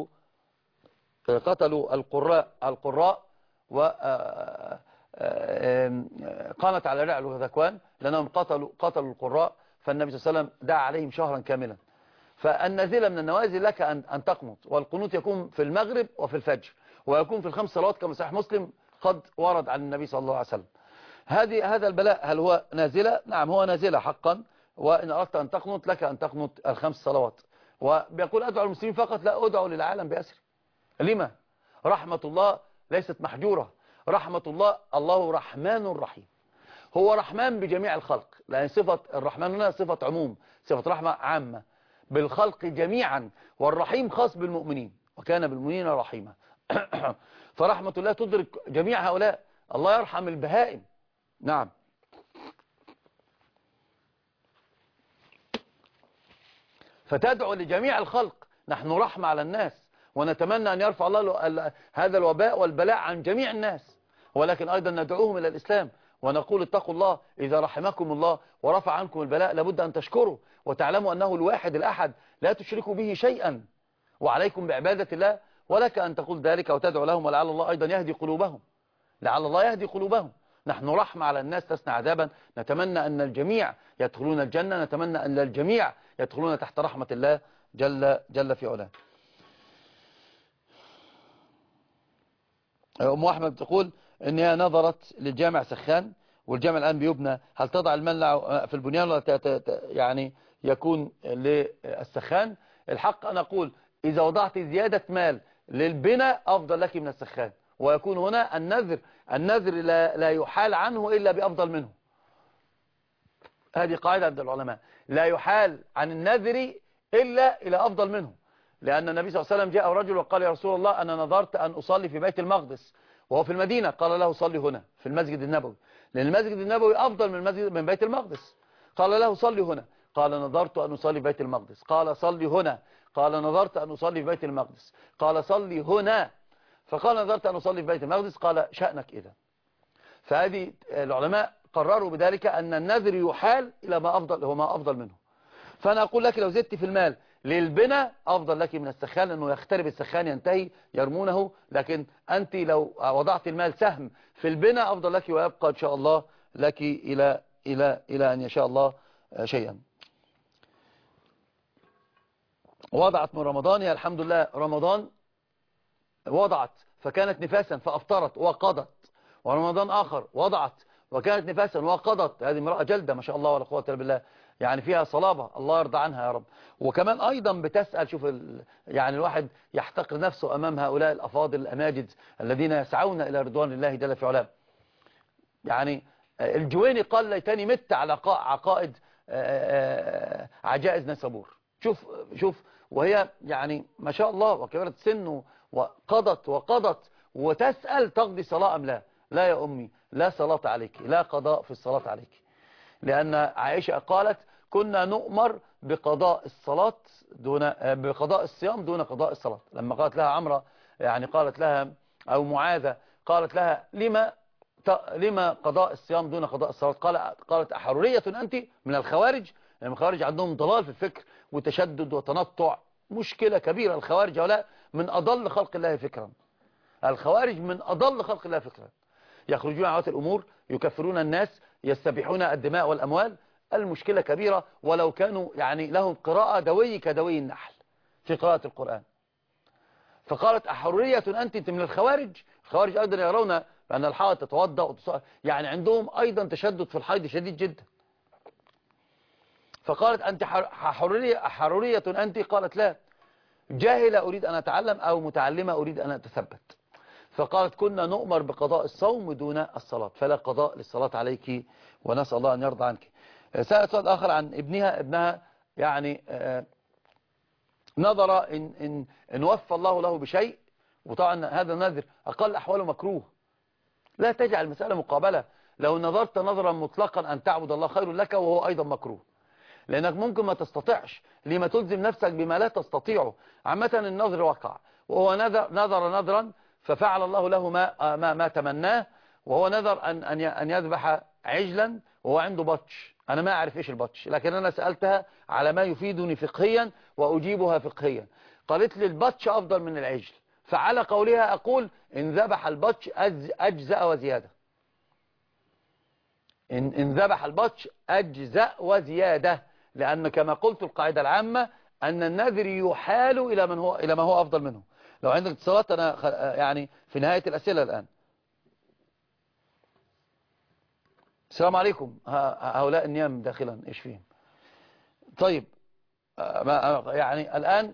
قتلوا القراء وقنط على رعل وذكوان لأنهم قتلوا القراء، فالنبي صلى الله عليه وسلم دعا عليهم شهرا كاملا. فالنازلة من النوازل لك أن تقنط، والقنوت يكون في المغرب وفي الفجر، ويكون في الخمس صلوات كما صحيح مسلم قد ورد عن النبي صلى الله عليه وسلم. هذا البلاء هل هو نازلة؟ نعم هو نازلة حقا، وإن أردت أن تقنط لك أن تقنط الخمس صلوات. وبيقول أدعو المسلمين فقط، لا أدعو للعالم بأسره. لما؟ رحمة الله ليست محجورة، رحمة الله رحمن رحيم، هو رحمن بجميع الخلق، لأن صفة الرحمن هنا صفة عموم، صفة رحمة عامة بالخلق جميعا، والرحيم خاص بالمؤمنين وكان بالمؤمنين رحيما. فرحمة الله تدرك جميع هؤلاء، الله يرحم البهائم. نعم. فتدعو لجميع الخلق، نحن رحمة على الناس، ونتمنى أن يرفع الله هذا الوباء والبلاء عن جميع الناس، ولكن أيضا ندعوهم إلى الإسلام ونقول اتقوا الله، إذا رحمكم الله ورفع عنكم البلاء لابد أن تشكروا وتعلموا أنه الواحد الأحد لا تشركوا به شيئا، وعليكم بعبادة الله، ولك أن تقول ذلك وتدعو لهم، ولعل الله أيضا يهدي قلوبهم، لعل الله يهدي قلوبهم. نحن رحمة على الناس لسنا عذابا، نتمنى أن الجميع يدخلون الجنة، نتمنى أن الجميع يدخلون تحت رحمة الله جل في علاه. أم أحمد تقول إنها نظرت للجامع سخان، والجامع الآن بيبنى، هل تضع المال في البنيان ولا يعني يكون للسخان؟ الحق أنا أقول إذا وضعت زيادة مال للبناء أفضل لك من السخان، ويكون هنا النذر لا يحال عنه إلا بأفضل منه. هذه قاعدة عند العلماء، لا يحال عن النذر إلا إلى أفضل منه، لأن النبي صلى الله عليه وسلم جاء رجل وقال يا رسول الله أنا نظرت أن أصلي في بيت المقدس وهو في المدينة، قال له صلي هنا في المسجد النبوي، لأن المسجد النبوي أفضل من بيت المقدس. قال له صلي هنا، قال نظرت أن أصلي في بيت المقدس، قال صلي هنا، قال نظرت أن أصلي في بيت المقدس، قال صلي هنا، فقال نظرت أن أصلي في بيت المقدس، قال شأنك إذا. فهذه العلماء قرروا بذلك أن النذر يحال إلى ما أفضل، هو ما أفضل منه. فأنا أقول لك لو زدت في المال للبناء أفضل لك من السخان، لأنه يخترب السخان ينتهي يرمونه، لكن أنت لو وضعت المال سهم في البناء أفضل لك، ويبقى إن شاء الله لك إلى أن يشاء الله شيئا. وضعت من رمضان، يا الحمد لله رمضان وضعت فكانت نفاسا فأفطرت وقضت، ورمضان آخر وضعت وكانت نفاسا وقضت. هذه امرأة جلدة ما شاء الله ولا قوة إلا بالله، يعني فيها صلابة، الله يرضى عنها يا رب. وكمان أيضا بتسأل، شوف يعني الواحد يحتقر نفسه أمام هؤلاء الأفاضل الأماجد الذين يسعون إلى رضوان الله جل في علاه. يعني الجويني قال ليتني مت على عقائد عجائز نسبور. شوف وهي يعني ما شاء الله وكبرت سنه وقضت وتسأل تقضي صلاة أم لا؟ لا يا أمي، لا صلاة عليك، لا قضاء في الصلاة عليك، لأن عائشة قالت كنا نؤمر بقضاء الصيام دون قضاء الصلاة. لما قالت لها عمرة، يعني قالت لها أو معاذة قالت لها لما قضاء الصيام دون قضاء الصلاة؟ قالت أحرورية أنت من الخوارج؟ يعني الخوارج عندهم ضلال في الفكر وتشدد وتنطع، مشكلة كبيرة. الخوارج هؤلاء من أضل خلق الله فكرا، الخوارج من أضل خلق الله فكرا، يخرجون عن عوات الأمور، يكفرون الناس، يستبيحون الدماء والأموال. المشكلة كبيرة، ولو كانوا يعني لهم قراءة دوي كدوي النحل في قراءة القرآن. فقالت أحرورية أنت من الخوارج؟ الخوارج أيضا يرون بأن الحائض تتوضأ يعني عندهم أيضا تشدد في الحيض شديد جدا. فقالت أنت حرورية أنت؟ قالت لا، جاهلة أريد أن أتعلم أو متعلمة أريد أن أتثبت. فقالت كنا نؤمر بقضاء الصوم دون الصلاة، فلا قضاء للصلاة عليك، ونسأل الله أن يرضى عنك. سألت سؤال آخر عن ابنها يعني نظر إن وفى الله له بشيء، وطبعا هذا النذر أقل أحواله مكروه، لا تجعل المسألة مقابلة. لو نظرت نظرا مطلقا أن تعبد الله خير لك وهو أيضا مكروه، لأنك ممكن ما تستطيعش، لما تلزم نفسك بما لا تستطيعه. عامة النظر وقع، وهو نظر نظرا ففعل الله له ما تمناه، وهو نظر أن يذبح عجلا وهو عنده بطش، أنا ما أعرف إيش البطش، لكن أنا سألتها على ما يفيدني فقهيا وأجيبها فقهيا. قالت لي البطش أفضل من العجل، فعلى قولها أقول إن ذبح البطش أجزأ وزيادة. إن ذبح البطش أجزأ وزيادة، لأن كما قلت القاعدة العامة أن النذر يحال إلى ما هو أفضل منه. لو عندك اتصالات أنا يعني في نهاية الأسئلة الآن. السلام عليكم. هؤلاء النيام داخلا إيش فيهم؟ طيب يعني الآن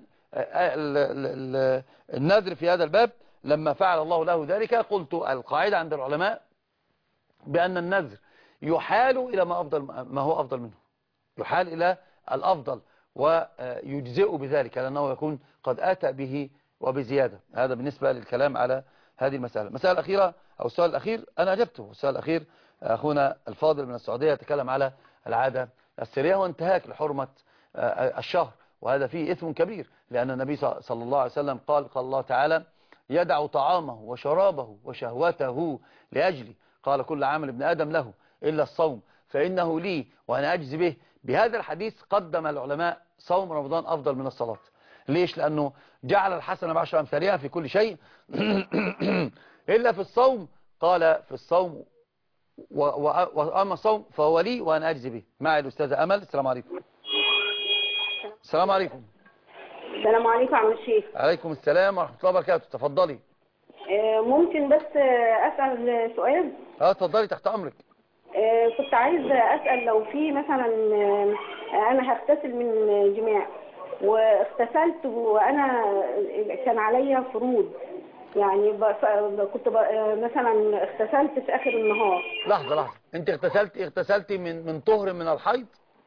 النذر في هذا الباب لما فعل الله له ذلك قلت القاعدة عند العلماء بأن النذر يحال إلى ما هو أفضل منه، يحال إلى الأفضل ويجزئ بذلك لأنه يكون قد أتى به وبزيادة. هذا بالنسبة للكلام على هذه المسألة. المسألة الأخيرة أو السؤال الأخير أنا أجبته. السؤال الأخير أخونا الفاضل من السعودية يتكلم على العادة السرية وانتهاك لحرمة الشهر، وهذا فيه إثم كبير لأن النبي صلى الله عليه وسلم قال الله تعالى يدع طعامه وشرابه وشهوته لأجلي، قال كل عمل ابن آدم له إلا الصوم فإنه لي وأنا أجزي به. بهذا الحديث قدم العلماء صوم رمضان أفضل من الصلاة. ليش؟ لأنه جعل الحسنة بعشر أمثالها في كل شيء إلا في الصوم، قال في الصوم وأما الصوم فهو لي وأنا أجزي به. معي الأستاذة أمل. السلام عليكم. السلام عليكم. السلام عليكم عم الشيخ. عليكم السلام ورحمة الله وبركاته. تفضلي. ممكن بس أسأل سؤال؟ تفضلي تحت أمرك. كنت عايز أسأل لو في مثلا أنا هغتسل من جماع واغتسلت وأنا كان عليا فروض، يعني كنت مثلا اغتسلت في آخر النهار. لحظة أنت اغتسلتي من طهر من الحيض؟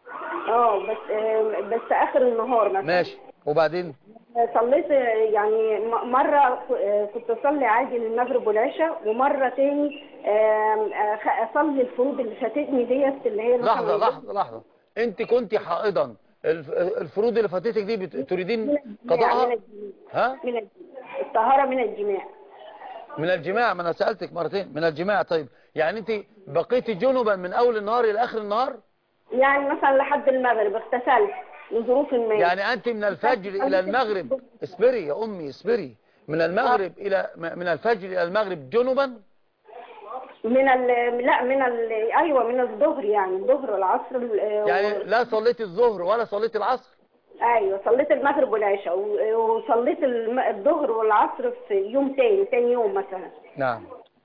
بس آخر النهار مثلا. ماشي، وبعدين؟ صليت يعني مرة كنت أصلي عادي المغرب والعشاء، ومرة تاني أصلي الفروض اللي فاتتني ديت اللي هي لحظة أنت كنت حائضا، الفروض اللي فاتتك دي تريدين قضاءها؟ من الطهارة من الجماع. من الجماع؟ ما أنا سألتك مرتين من الجماع. طيب يعني أنت بقيتي جنبا من أول النهار إلى آخر النهار؟ يعني مثلا لحد المغرب اغتسلت لظروف ما. يعني أنت من الفجر إلى المغرب، اصبري يا أمي اصبري، من المغرب من الفجر إلى المغرب جنبا؟ أيوة من الظهر، يعني الظهر والعصر. يعني لا صليت الظهر ولا صليت العصر؟ أيوة صليت المغرب والعشاء وصليت الظهر والعصر في يوم تاني يوم مثلا. نعم.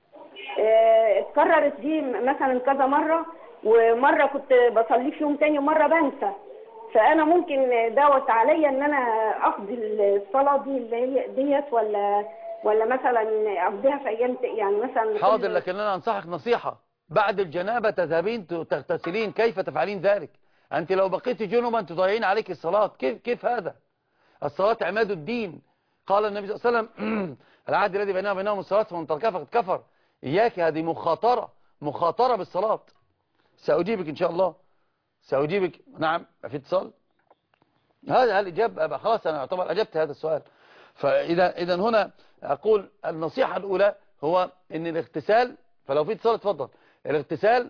اتكررت دي مثلا كذا مرة، ومرة كنت بصلي في يوم تاني ومرة بنسى، فأنا ممكن دوت عليا إن أنا أقضي الصلاة دي اللي هي ديت ولا مثلا أقضيها في أيام يعني مثلا. حاضر، لكن أنا أنصحك نصيحة، بعد الجنابة تذهبين تغتسلين، كيف تفعلين ذلك؟ أنت لو بقيت جنبا تضيعين عليك الصلاة، كيف هذا؟ الصلاة عماد الدين، قال النبي صلى الله عليه وسلم العهد الذي بيننا وبينهم الصلاة فمن تركها فقد كفر. إياك، هذه مخاطرة بالصلاة. سأجيبك إن شاء الله، سأجيبك. نعم، في اتصال. هذا الإجابة خلاص، أنا أعتبر أجبت هذا السؤال. فإذا هنا أقول النصيحة الأولى هو أن الاغتسال، فلو في اتصال اتفضل. الاغتسال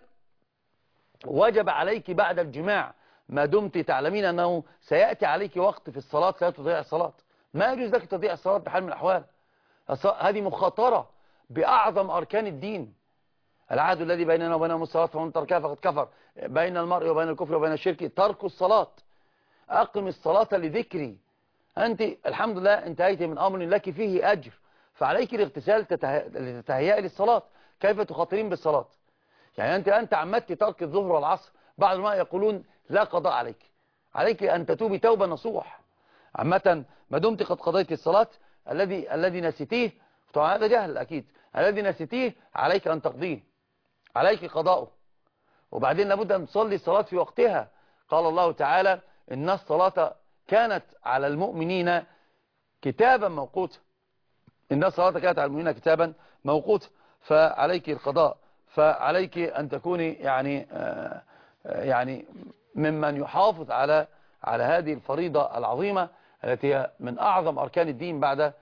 وجب عليك بعد الجماع ما دمت تعلمين أنه سيأتي عليك وقت في الصلاة لا تضيع الصلاة. ما يجوز لك تضيع الصلاة بحال من الأحوال. هذه مخاطرة بأعظم أركان الدين. العهد الذي بيننا وبينهم الصلاة فمن تركها فقد كفر. بين المرء وبين الكفر وبين الشرك ترك الصلاة. أقم الصلاة لذكري. أنت الحمد لله انتهيت من أمر لك فيه أجر، فعليك الاغتسال لتتهيئي للصلاة. كيف تخاطرين بالصلاة؟ يعني أنت الآن تعمدت ترك الظهر والعصر، بعض ما يقولون لا قضاء عليك أن تتوبي توبة نصوح. عامة ما دمت قد قضيت الصلاة، الذي نسيتيه، طبعا هذا جهل أكيد، الذي نسيتيه عليك أن تقضيه، عليك قضاؤه. وبعدين لابد أن تصلي الصلاة في وقتها. قال الله تعالى إن الصلاة كانت على المؤمنين كتابا موقوتا. إن الصلاة كانت على المؤمنين كتابا موقوتا، فعليك القضاء، فعليك أن تكوني يعني ممن يحافظ على هذه الفريضة العظيمة التي هي من أعظم أركان الدين بعد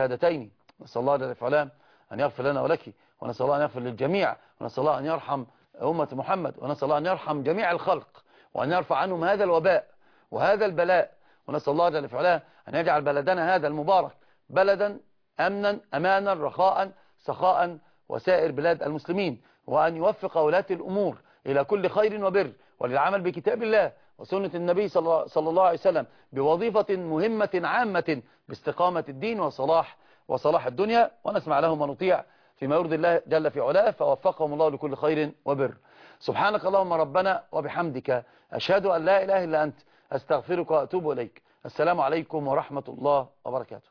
الشهادتين. نسأل الله جل وعلا أن يغفر لنا ولك، ونسأل الله أن يغفر للجميع، ونسأل الله أن يرحم أمة محمد، ونسأل الله أن يرحم جميع الخلق وأن يرفع عنهم هذا الوباء وهذا البلاء، ونسأل الله جل في علاه أن يجعل بلدنا هذا المبارك بلدا أمنا أمانا رخاء سخاء وسائر بلاد المسلمين، وأن يوفق ولاة الأمور إلى كل خير وبر وللعمل بكتاب الله وسنة النبي صلى الله عليه وسلم بوظيفة مهمة عامة باستقامة الدين وصلاح الدنيا، ونسمع لهم ونطيع فيما يرضي الله جل في علاه، فوفقهم الله لكل خير وبر. سبحانك اللهم ربنا وبحمدك، أشهد أن لا إله إلا أنت، أستغفرك وأتوب إليك. السلام عليكم ورحمة الله وبركاته.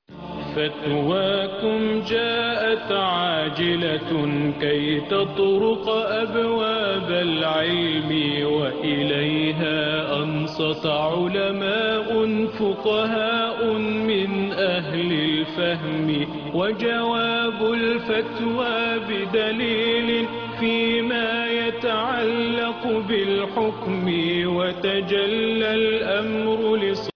فتواكم جاءت عاجلة كي تطرق أبواب العلم، وإليها أنصت علماء فقهاء من أهل الفهم، وجواب الفتوى بدليل فيما يتعلق بالحكم، وتجلى الأمر